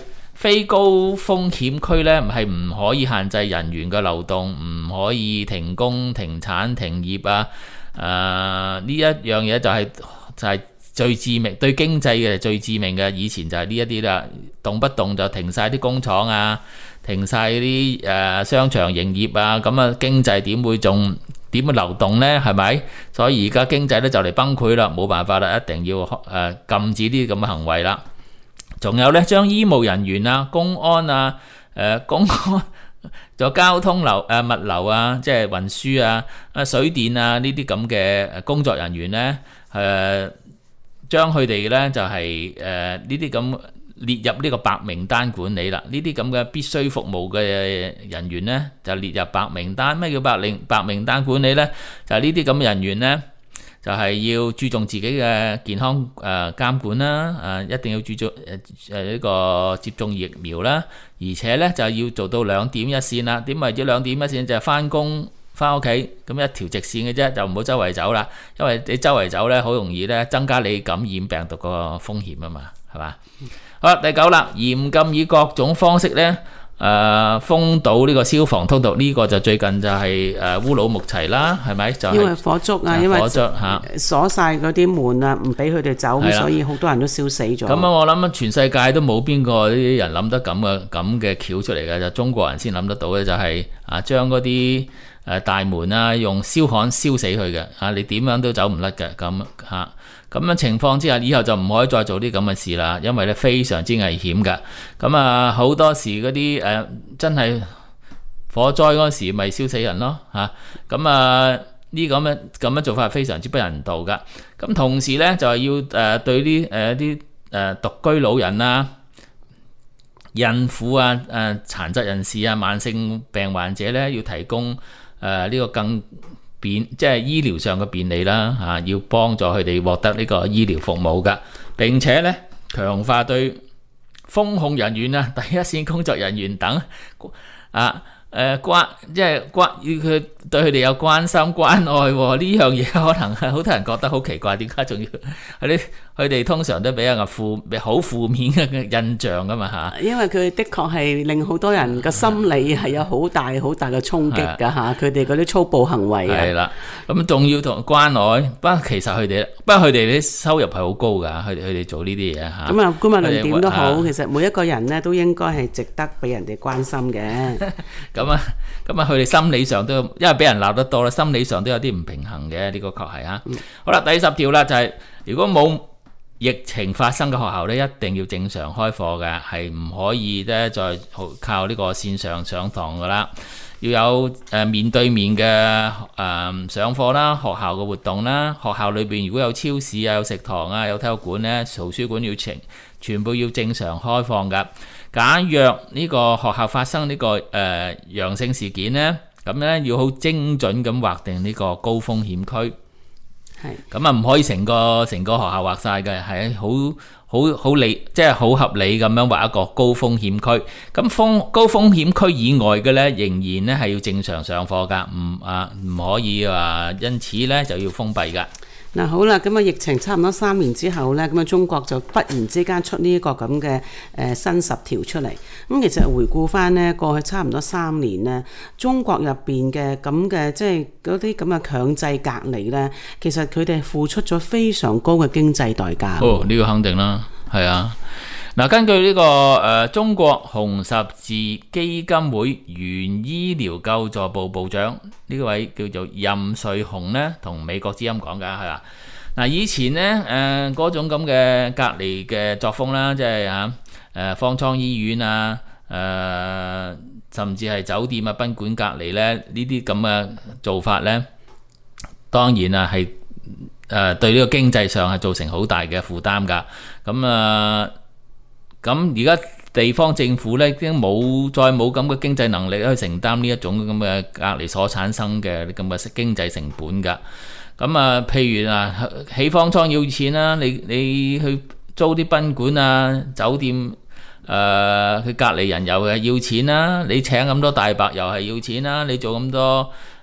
非高風險區呢，係唔可以限制人員嘅流動，唔可以停工、停產、停業啊。誒、呃、呢一樣嘢就係、是、就係、是、最致命，對經濟嘅最致命嘅。以前就係呢一啲啦，動不動就停晒啲工廠啊，停晒啲誒商場營業啊，咁啊經濟點會仲點樣流動呢？係咪？所以而家經濟咧就嚟崩潰啦，冇辦法啦，一定要誒、呃、禁止呢啲咁嘅行為啦。仲有咧，將醫務人員啊、公安啊、誒、呃、公安。仲有交通流誒、啊、物流啊，即係運輸啊、啊水電啊呢啲咁嘅工作人員呢，誒、呃、將佢哋呢就係誒呢啲咁列入呢個白名單管理啦。呢啲咁嘅必須服務嘅人員呢，就列入白名單。咩叫白名白名單管理呢？就係呢啲咁嘅人員呢，就係、是、要注重自己嘅健康誒、呃、監管啦，誒、呃、一定要注重誒誒呢個接種疫苗啦，而且咧就要做到兩點一線啦。點為之兩點一線？就係翻工翻屋企咁一條直線嘅啫，就唔好周圍走啦。因為你周圍走咧，好容易咧增加你感染病毒個風險啊嘛，係嘛？好啦，第九啦，嚴禁以各種方式咧。誒、呃、封堵呢個消防通道，呢、這個就最近就係誒烏魯木齊啦，係咪？就係、 因為火燭啊，因為鎖晒嗰啲門啊，唔俾佢哋走，所以好多人都燒死咗。咁啊，我諗全世界都冇邊個啲人諗得咁嘅咁嘅橋出嚟嘅，就中國人先諗得到嘅，就係、是、啊將嗰啲誒大門啊用燒焊燒死佢嘅，啊你點樣都走唔甩嘅咁嚇。咁樣情況之下，以後就唔可以再做啲咁嘅事啦，因為咧非常之危險㗎。咁啊，好多時嗰啲誒真係火災嗰時，咪燒死人咯嚇。咁啊，呢咁嘅咁樣做法係非常之不人道㗎。咁同時咧，就係要誒、呃、對啲誒啲誒獨居老人啊、孕婦啊、誒、呃、殘疾人士啊、慢性病患者咧，要提供誒呢、呃這個更便即係醫療上嘅便利啦，嚇、啊、要幫助佢哋獲得呢個醫療服務㗎。並且咧強化對封控人員啊、第一線工作人員等啊誒、呃、關即係關要佢對佢哋有關心關愛喎、哦。呢樣嘢可能係好多人覺得好奇怪，點解仲要佢哋佢哋通常都俾人個負好負面嘅印象噶嘛嚇。因為佢的確係令好多人嘅心理係有好大好大嘅衝擊㗎嚇。佢哋嗰啲粗暴行為係啦，咁仲要同關愛。不過其實佢哋不過佢哋啲收入係好高㗎，佢哋佢哋做呢啲嘢嚇。咁啊，無論點都好，其實每一個人咧都應該係值得俾人哋關心嘅。咁啊，咁啊，佢哋心理上都因為俾人鬧得多啦，心理上都有啲唔平衡嘅，呢個確係嚇。嗯、好啦，第十條啦，就係、是、如果冇疫情發生嘅學校咧，一定要正常開課嘅，係唔可以咧再靠呢個線上上堂噶啦，要有誒、呃、面對面嘅誒、呃、上課啦，學校嘅活動啦，學校裏邊如果有超市啊、有食堂啊、有體育館咧、圖書館要全全部要正常開放噶。假若呢個學校發生呢、這個誒、呃、陽性事件呢，咁咧要好精準咁劃定呢個高風險區，係咁啊，唔可以成個成個學校劃晒嘅，係好好好理，即係好合理咁樣劃一個高風險區。咁風高風險區以外嘅咧，仍然咧係要正常上課噶，唔啊唔可以話因此咧就要封閉噶。嗱好啦，咁啊疫情差唔多三年之後呢，咁啊中國就忽然之間出呢一個咁嘅誒新十條出嚟。咁其實回顧翻呢，過去差唔多三年呢，中國入邊嘅咁嘅即係嗰啲咁嘅強制隔離呢，其實佢哋付出咗非常高嘅經濟代價。哦，呢個肯定啦，係啊。嗱，根據呢、這個誒、呃、中國紅十字基金會原醫療救助部部長呢位叫做任瑞紅呢，同美國之音講㗎係啦。嗱，以前呢，誒、呃、嗰種咁嘅隔離嘅作風啦，即係嚇誒方艙醫院啊，誒、呃、甚至係酒店啊、賓館隔離咧，呢啲咁嘅做法呢，當然啊係誒對呢個經濟上係造成好大嘅負擔㗎。咁啊〜咁而家地方政府咧已經冇再冇咁嘅經濟能力去承擔呢一種咁嘅隔離所產生嘅咁嘅經濟成本㗎。咁啊，譬如啊，起方艙要錢啦，你你去租啲賓館啊、酒店誒，佢、呃、隔離人又係要錢啦，你請咁多大白又係要錢啦，你做咁多誒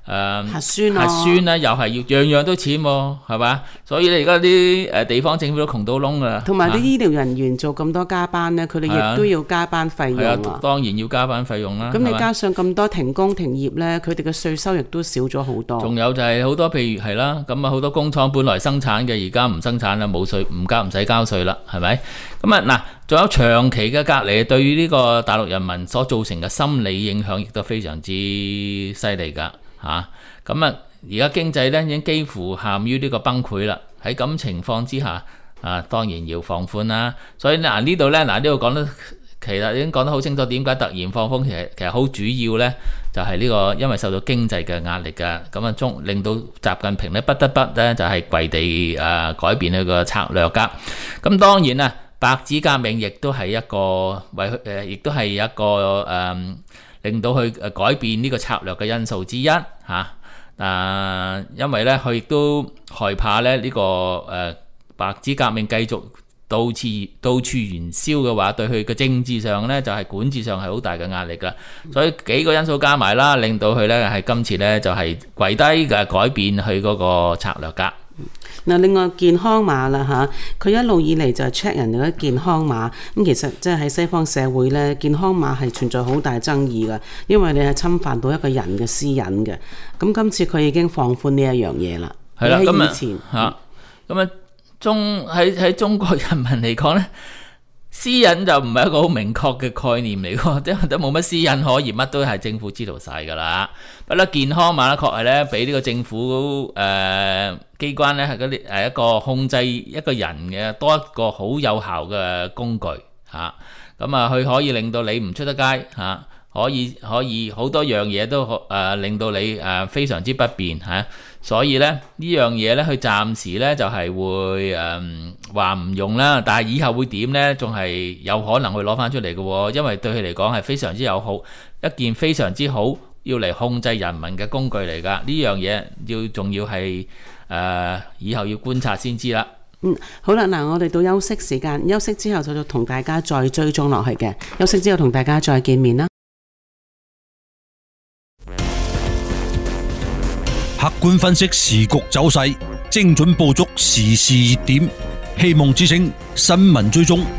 誒核酸啊， 核酸咧又係要樣樣都錢喎，係嘛？所以你而家啲誒地方政府都窮到窿㗎啦。 同埋啲醫療人員做咁多加班咧，佢哋亦都要加班費用啊。 當然要加班費用啦。 咁你加上咁多停工停業咧，佢哋嘅稅收亦都少咗好多。 仲有就係好多譬如係啦，咁啊好多工廠本來生產嘅，而家唔生產啦，冇稅唔交唔使交稅啦，係咪？咁啊嗱，仲有長期嘅隔離，對於呢個大陸人民所造成嘅心理影響，亦都非常之犀利㗎。嚇，咁啊！而家經濟咧已經幾乎陷於呢個崩潰啦。喺咁情況之下，啊當然要放寬啦。所以嗱呢度咧，嗱呢度講得其實已經講得好清楚，點解突然放寬？其實其實好主要咧，就係呢個因為受到經濟嘅壓力㗎。咁啊，中令到習近平咧不得不咧就係跪地誒改變佢個策略㗎。咁當然啦，白紙革命亦都係一個為誒，亦都係一個誒。令到佢誒改變呢個策略嘅因素之一嚇，啊，因為咧佢亦都害怕咧呢個誒白紙革命繼續到處到處燃燒嘅話，對佢嘅政治上咧就係管治上係好大嘅壓力㗎。所以幾個因素加埋啦，令到佢咧係今次咧就係跪低嘅改變佢嗰個策略㗎。 嗱，另外健康碼啦嚇，佢一路以嚟就係 check 人哋嘅健康碼，咁其實即係喺西方社會咧，健康碼係存在好大爭議嘅，因為你係侵犯到一個人嘅私隱嘅。咁今次佢已經放寬呢一樣嘢啦。 係啦，咁以前啊嚇，咁啊中喺喺中國人民嚟講咧，私隱就唔係一個好明確嘅概念嚟㗎，即係都冇乜私隱可言，乜都係政府知道晒㗎啦。不過健康碼咧，確係咧俾呢個政府誒、呃、機關咧係嗰啲誒一個控制一個人嘅多一個好有效嘅工具嚇。咁啊，佢可以令到你唔出得街嚇、啊，可以可以好多樣嘢都誒、呃、令到你誒、呃、非常之不便嚇。啊所以咧呢樣嘢咧，佢暫時咧就係會誒話唔用啦，但係以後會點咧，仲係有可能去攞翻出嚟嘅喎，因為對佢嚟講係非常之有好，一件非常之好要嚟控制人民嘅工具嚟㗎。呢樣嘢要仲要係誒、呃、以後要觀察先知啦。 嗯，好啦，嗱，我哋到休息時間，休息之後就同大家再追蹤落去嘅，休息之後同大家再見面啦。 客觀分析時局走勢，精準捕捉時事熱點，希望之聲新聞追蹤。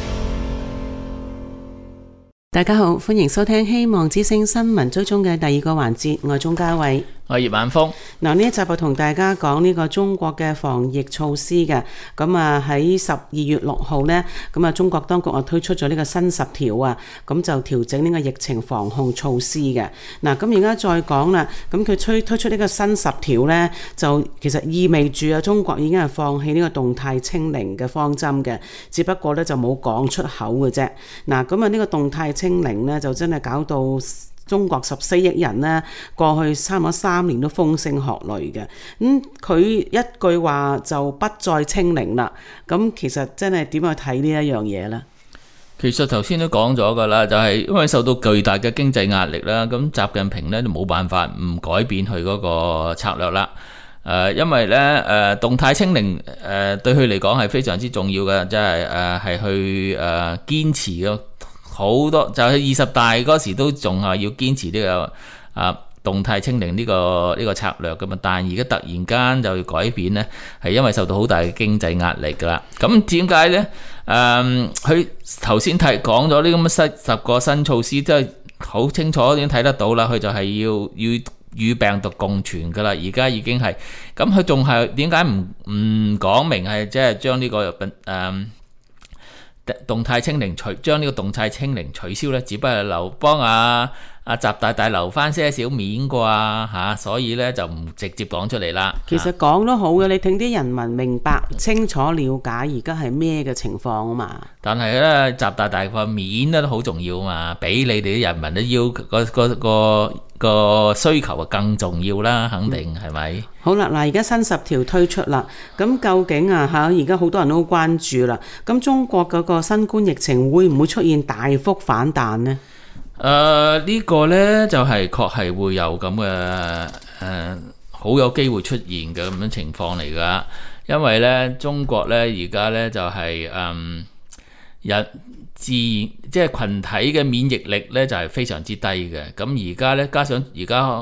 大家好，歡迎收聽希望之聲新聞追蹤嘅第二個環節，我係鍾嘉慧。 我係葉晚風。 嗱，呢一集就同大家講呢個中國嘅防疫措施嘅。咁啊喺十二月六號呢，咁啊中國當局啊推出咗呢個新十條啊，咁就調整呢個疫情防控措施嘅。嗱，咁而家再講啦，咁佢推推出呢個新十條呢，就其實意味住啊中國已經係放棄呢個動態清零嘅方針嘅，只不過呢就冇講出口嘅啫。嗱，咁啊呢個動態清零呢，就真係搞到中國十四億人呢，過去差唔多三年都風聲鶴唳嘅。咁、嗯、佢一句話就不再清零啦。咁其實真係點去睇呢一樣嘢呢？ 其實頭先都講咗㗎啦，就係、是、因為受到巨大嘅經濟壓力啦，咁習近平呢就冇辦法唔改變佢嗰個策略啦。誒、呃，因為呢誒、呃、動態清零誒、呃、對佢嚟講係非常之重要嘅，即係誒係去誒、呃、堅持嘅。好多就係二十大嗰時都仲係要堅持呢、這個啊動態清零呢、這個呢、這個策略㗎嘛，但係而家突然間就要改變呢，係因為受到好大嘅經濟壓力㗎啦。咁點解呢？誒，佢頭先提講咗呢咁嘅十十個新措施，即係好清楚已經睇得到啦。佢就係要要與病毒共存㗎啦。而家已經係咁，佢仲係點解唔唔講明係即係將呢、這個誒？嗯動態清零取將呢個動態清零取消呢，只不過係留幫阿阿習大大留翻些少面啩嚇，所以呢就唔直接講出嚟啦。 其實講都好嘅，你聽啲人民明白清楚了解而家係咩嘅情況啊嘛。但係呢，習大大個面咧都好重要啊嘛，比你哋啲人民都要個個個個需求啊更重要啦，肯定係咪？嗯， 好啦，嗱，而家新十條推出啦，咁究竟啊嚇，而家好多人都好關注啦。咁中國嗰個新冠疫情會唔會出現大幅反彈呢？ 誒、呃、呢、這個呢，就係、是、確係會有咁嘅誒，好有機會出現嘅咁樣情況嚟噶。因為呢，中國呢而家呢，就係、是、嗯人自即係群體嘅免疫力呢，就係、是、非常之低嘅。咁而家呢，加上而家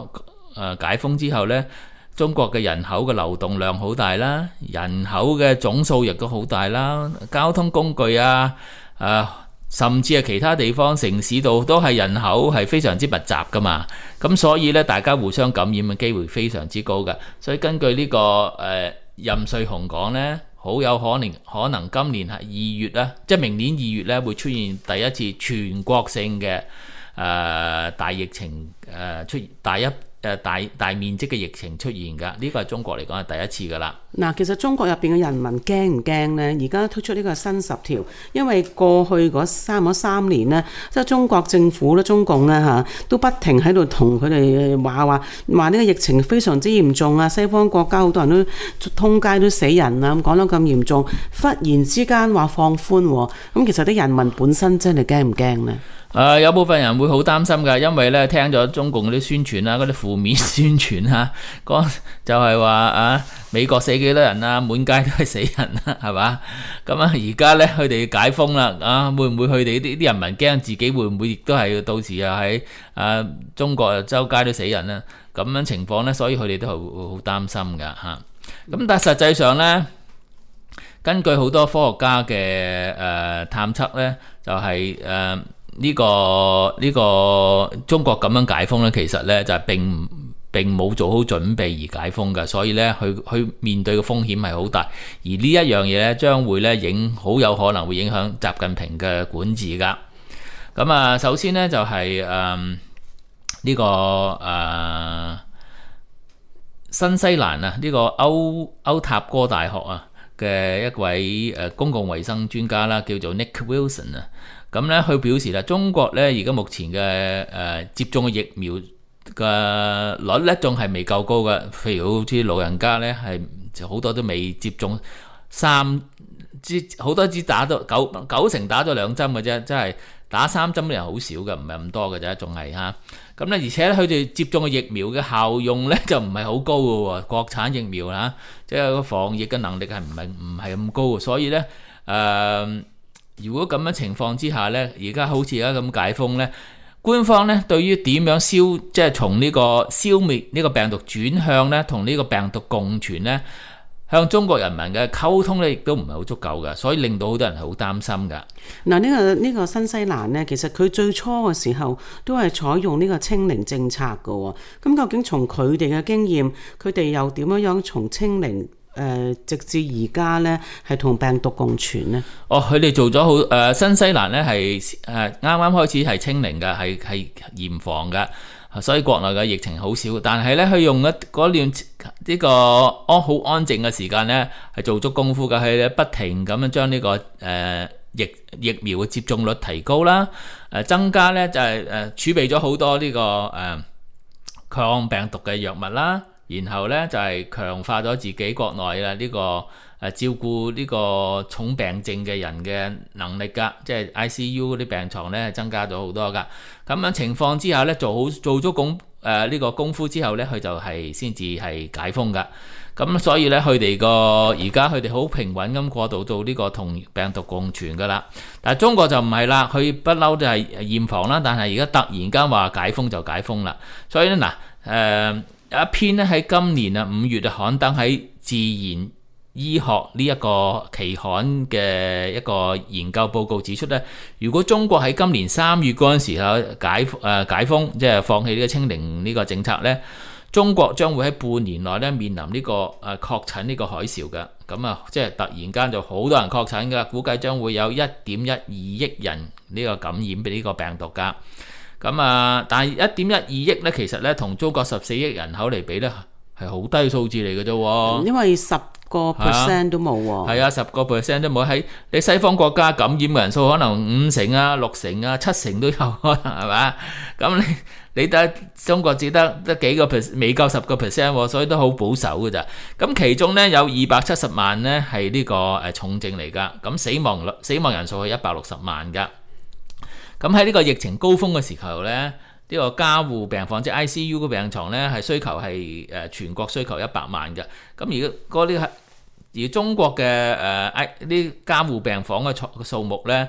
誒解封之後呢，中國嘅人口嘅流動量好大啦，人口嘅總數亦都好大啦，交通工具啊，誒、呃、甚至係其他地方城市度都係人口係非常之密集噶嘛，咁所以呢，大家互相感染嘅機會非常之高嘅，所以根據呢、呢個誒、呃、任瑞雄講呢，好有可能可能今年係二月啦，即係明年二月呢，會出現第一次全國性嘅誒、呃、大疫情誒、呃、出現大一。誒大大面積嘅疫情出現㗎，呢個係中國嚟講係第一次㗎啦。 嗱，其實中國入邊嘅人民驚唔驚呢？而家推出呢個新十條，因為過去嗰三嗰三年呢，即係中國政府咧、中共咧嚇，都不停喺度同佢哋話話話呢個疫情非常之嚴重啊！西方國家好多人都通街都死人啊，咁講得咁嚴重，忽然之間話放寬喎，咁其實啲人民本身真係驚唔驚呢？ 誒、呃、有部分人會好擔心㗎，因為咧聽咗中共嗰啲宣傳啦，嗰啲負面宣傳啊，講就係話啊美國死幾多人啊，滿街都係死人啦，係嘛？咁啊而家咧佢哋解封啦，啊會唔會佢哋啲啲人民驚自己會唔會亦都係到時啊喺啊中國周街都死人咧？咁樣情況咧，所以佢哋都係會好擔心㗎嚇。咁但係實際上咧，根據好多科學家嘅誒、呃、探測咧，就係、是、誒。呃呢、這個呢、這個中國咁樣解封呢，其實呢就係並並冇做好準備而解封嘅，所以呢，佢佢面對嘅風險係好大。而呢一樣嘢呢，將會呢影好有可能會影響習近平嘅管治㗎。咁啊，首先呢，就係誒呢個誒、呃、新西蘭啊，呢、這個歐歐塔哥大學啊嘅一位誒公共衛生專家啦，叫做 Nick Wilson 啊。咁咧，佢表示啦，中國咧而家目前嘅誒、呃、接種嘅疫苗嘅率咧，仲係未夠高嘅。譬如好似老人家咧，係好多都未接種三支，好多支打咗九九成打咗兩針嘅啫，即係打三針嘅人好少嘅，唔係咁多嘅啫，仲係嚇。咁咧，而且咧，佢哋接種嘅疫苗嘅效用咧，就唔係好高嘅喎。國產疫苗啦，即係個防疫嘅能力係唔係唔係咁高，所以咧誒。呃如果咁樣情況之下呢，而家好似而家咁解封呢，官方呢對於點樣消，即係從呢個消滅呢個病毒轉向呢，同呢個病毒共存呢，向中國人民嘅溝通呢，亦都唔係好足夠嘅，所以令到好多人係好擔心㗎。 嗱，呢個呢個新西蘭呢，其實佢最初嘅時候都係採用呢個清零政策㗎喎。咁究竟從佢哋嘅經驗，佢哋又點樣樣從清零？誒、呃，直至而家咧，係同病毒共存咧。 哦，佢哋做咗好誒，新西蘭咧係誒啱啱開始係清零嘅，係係嚴防嘅，所以國內嘅疫情好少。但係咧，佢用一嗰段呢個安好安靜嘅時間咧，係做足功夫嘅，佢咧不停咁樣將呢、這個誒、呃、疫疫苗嘅接種率提高啦，誒、呃、增加咧就係、是、誒、呃、儲備咗好多呢、這個誒、呃、抗病毒嘅藥物啦。然後咧就係、是、強化咗自己國內啊呢個誒照顧呢個重病症嘅人嘅能力㗎，即係 I C U 嗰啲病床咧係增加咗好多㗎。咁樣情況之下咧，做好做足功誒呢個功夫之後咧，佢就係先至係解封㗎。咁所以咧，佢哋個而家佢哋好平穩咁過渡到呢個同病毒共存㗎啦。但係中國就唔係啦，佢不嬲就係嚴防啦，但係而家突然間話解封就解封啦。所以咧嗱誒。呃有一篇咧喺今年啊五月啊刊登喺《自然醫學》呢一個期刊嘅一個研究報告指出咧，如果中國喺今年三月嗰陣時候解誒、呃、解封，即係放棄呢個清零呢個政策咧，中國將會喺半年內咧面臨呢、這個誒、呃、確診呢個海嘯嘅。咁啊，即係突然間就好多人確診㗎，估計將會有一點一二億人呢個感染俾呢個病毒㗎。咁啊，但係一點一二億咧，其實咧同中國十四億人口嚟比咧，係好低數字嚟嘅啫。因為十個 percent 都冇喎。係啊，十個 percent 都冇。喺你西方國家感染嘅人數可能五成啊、六成啊、七成都有，係嘛？咁你你得中國只得得幾個 percent，未夠十個 percent， 所以都好保守嘅咋。咁其中咧有二百七十萬咧係呢個誒重症嚟㗎，咁死亡率死亡人數係一百六十萬㗎。咁喺呢個疫情高峰嘅時候咧，呢、這個加護病房即係 I C U 嘅病床咧，係需求係誒全國需求一百萬嘅。咁而嗰啲係而中國嘅誒誒啲加護病房嘅數數目咧，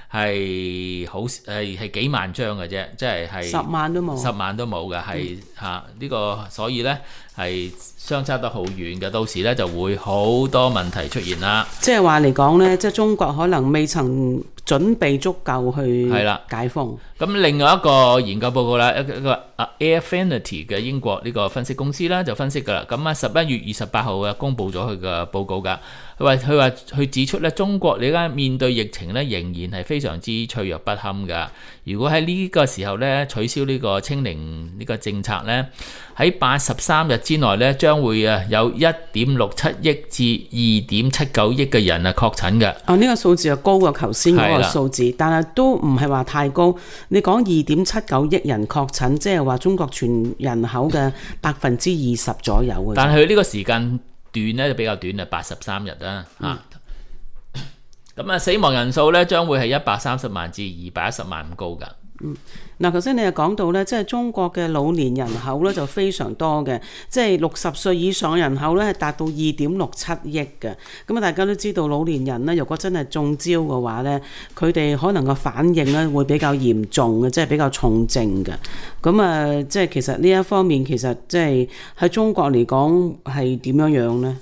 係好係係幾萬張嘅啫，即係係十萬都冇， 十萬都冇嘅，係嚇呢個，所以呢係相差得好遠嘅，到時呢就會好多問題出現啦。 即係話嚟講呢，即係中國可能未曾準備足夠去解封。 咁另外一個研究報告啦，一個一個 Airfinity 嘅英國呢個分析公司啦，就分析㗎啦。咁啊十一月二十八號啊，公佈咗佢嘅報告㗎。佢話佢話佢指出咧，中國你而家面對疫情咧，仍然係非常之脆弱不堪㗎。如果喺呢個時候咧取消呢個清零呢個政策咧，喺八十三日之內咧，將會啊有一點六七億至二點七九億嘅人啊確診嘅。 啊，呢個數字係高過頭先嗰個數字，但係都唔係話太高。你講二點七九億人確診，即係話中國全人口嘅百分之二十左右嘅。 但係佢呢個時間段咧就比較短啊，八十三日啦嚇。咁、嗯、啊，死亡人數咧將會係一百三十萬至二百一十萬咁高㗎。 嗯，嗱，頭先你又講到咧，即係中國嘅老年人口咧就非常多嘅，即係六十歲以上人口咧係達到二點六七億嘅。咁啊，大家都知道老年人咧，如果真係中招嘅話咧，佢哋可能個反應咧會比較嚴重嘅，即係比較重症嘅。咁啊，即係其實呢一方面，其實即係喺中國嚟講係點樣樣咧？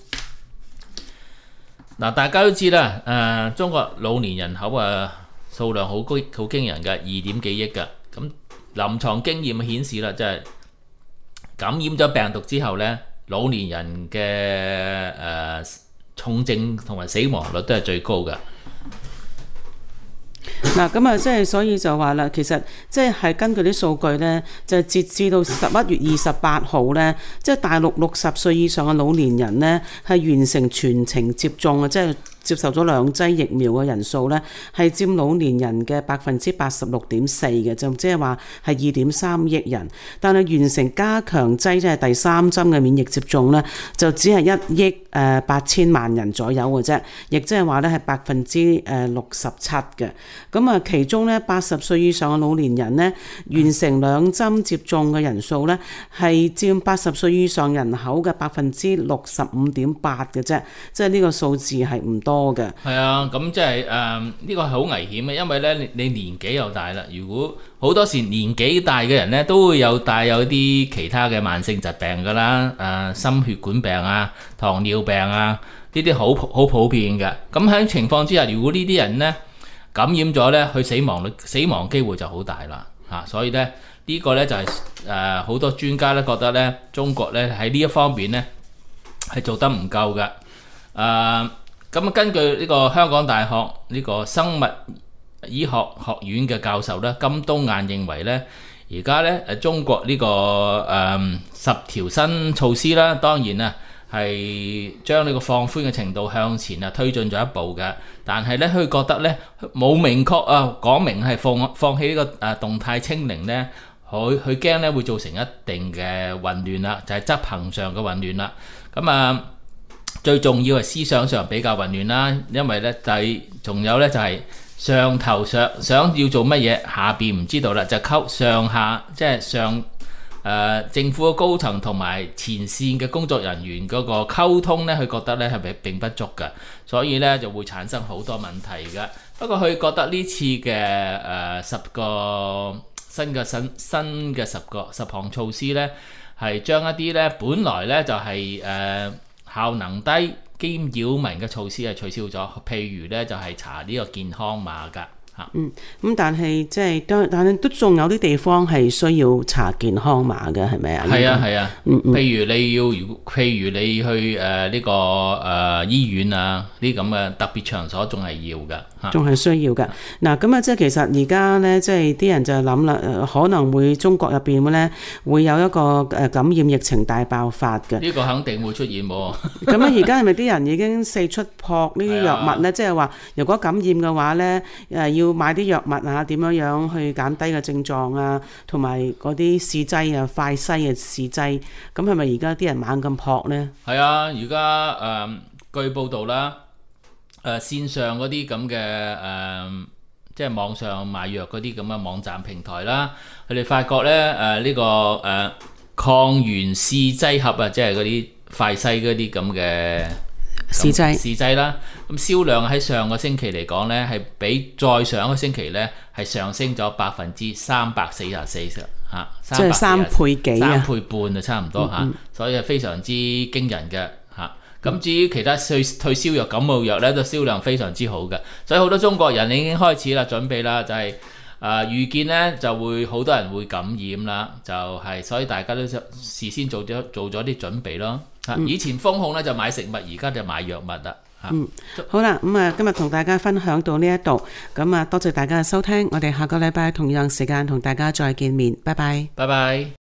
嗱，大家都知啦，誒、呃，中國老年人口啊數量好高好驚人嘅，二點幾億嘅。咁臨床經驗顯示啦，即係感染咗病毒之後咧，老年人嘅誒、呃、重症同埋死亡率都係最高嘅。 嗱，咁啊，即係所以就話啦，其實即係根據啲數據咧，就截至到十一月二十八號咧，即係大陸六十歲以上嘅老年人咧，係完成全程接種啊，即係接受咗兩劑疫苗嘅人數咧，係佔老年人嘅百分之八十六點四嘅，就即係話係二點三億人。但係完成加強劑即係第三針嘅免疫接種咧，就只係一億誒八千萬人左右嘅啫，亦即係話咧係百分之誒六十七嘅。咁啊，其中咧八十歲以上嘅老年人咧，完成兩針接種嘅人數咧，係佔八十歲以上人口嘅百分之六十五點八嘅啫，即係呢個數字係唔多嘅。 係啊，咁即係誒呢個係好危險嘅，因為咧你你年紀又大啦，如果好多時年紀大嘅人咧都會有帶有啲其他嘅慢性疾病㗎啦，誒、呃、心血管病啊、糖尿病啊，呢啲好好普遍嘅。咁喺情況之下，如果呢啲人咧感染咗咧，佢死亡率死亡機會就好大啦嚇、啊，所以咧呢、呢個咧就係誒好多專家咧覺得咧中國咧喺呢一方面咧係做得唔夠嘅。誒、呃、咁根據呢個香港大學呢、呢個生物醫學學院嘅教授咧金冬雁認為咧，而家咧誒中國呢、呢個誒、呃、十條新措施啦，當然啊係將呢個放寬嘅程度向前啊推進咗一步嘅，但係咧佢覺得咧冇明確啊講明係放放棄呢個誒動態清零咧，佢佢驚咧會造成一定嘅混亂啦，就係、是、執行上嘅混亂啦。咁啊最重要係思想上比較混亂啦，因為咧第仲有咧就係、是。上頭上想要做乜嘢，下邊唔知道啦，就溝上下即係上誒、呃、政府嘅高層同埋前線嘅工作人員嗰個溝通咧，佢覺得咧係咪並不足嘅，所以咧就會產生好多問題嘅。不過佢覺得呢次嘅誒、呃、十個新嘅新新嘅十個十項措施咧，係將一啲咧本來咧就係、是、誒、呃、效能低兼擾民嘅措施係取消咗，譬如咧就係查呢個健康碼㗎嚇。嗯， 咁但係即係都，但係都仲有啲地方係需要查健康碼嘅，係咪啊？ 係啊係啊，嗯嗯。譬如你要，如譬如你去誒呢、呃這個誒、呃、醫院啊，呢咁嘅特別場所仲係要㗎嚇， 仲係需要㗎。嗱咁啊，即係其實而家咧，即係啲人就諗啦，可能會中國入邊咧會有一個誒感染疫情大爆發嘅。 呢個肯定會出現喎。 咁啊，而家係咪啲人已經四出撲呢啲藥物咧？即係話，如果感染嘅話咧，誒要買啲藥物啊，點樣樣去減低嘅症狀啊，同埋嗰啲試劑啊、快篩嘅試劑，咁係咪而家啲人猛咁撲咧？ 係啊，而家誒據報道啦，誒、呃、線上嗰啲咁嘅誒，即係網上賣藥嗰啲咁嘅網站平台啦，佢哋發覺咧誒呢、呃這個誒、呃、抗原試劑盒啊，即係嗰啲快篩嗰啲咁嘅試劑試劑啦。咁銷量喺上個星期嚟講呢，係比再上一個星期呢係上升咗百分之三百四十四嘅嚇， 即係三倍幾啊， 三倍半就差唔多嚇，嗯嗯所以係非常之驚人嘅嚇。咁至於其他退退燒藥、感冒藥呢，都銷量非常之好嘅，所以好多中國人已經開始啦，準備啦，就係、是。誒、呃、預見呢就會好多人會感染啦，就係、是、所以大家都事先做咗做咗啲準備咯。嗯、以前封控呢就買食物，而家就買藥物啦。 嗯，好啦，咁啊今日同大家分享到呢一度，咁啊多謝大家嘅收聽，我哋下個禮拜同樣時間同大家再見面，拜拜， 拜拜。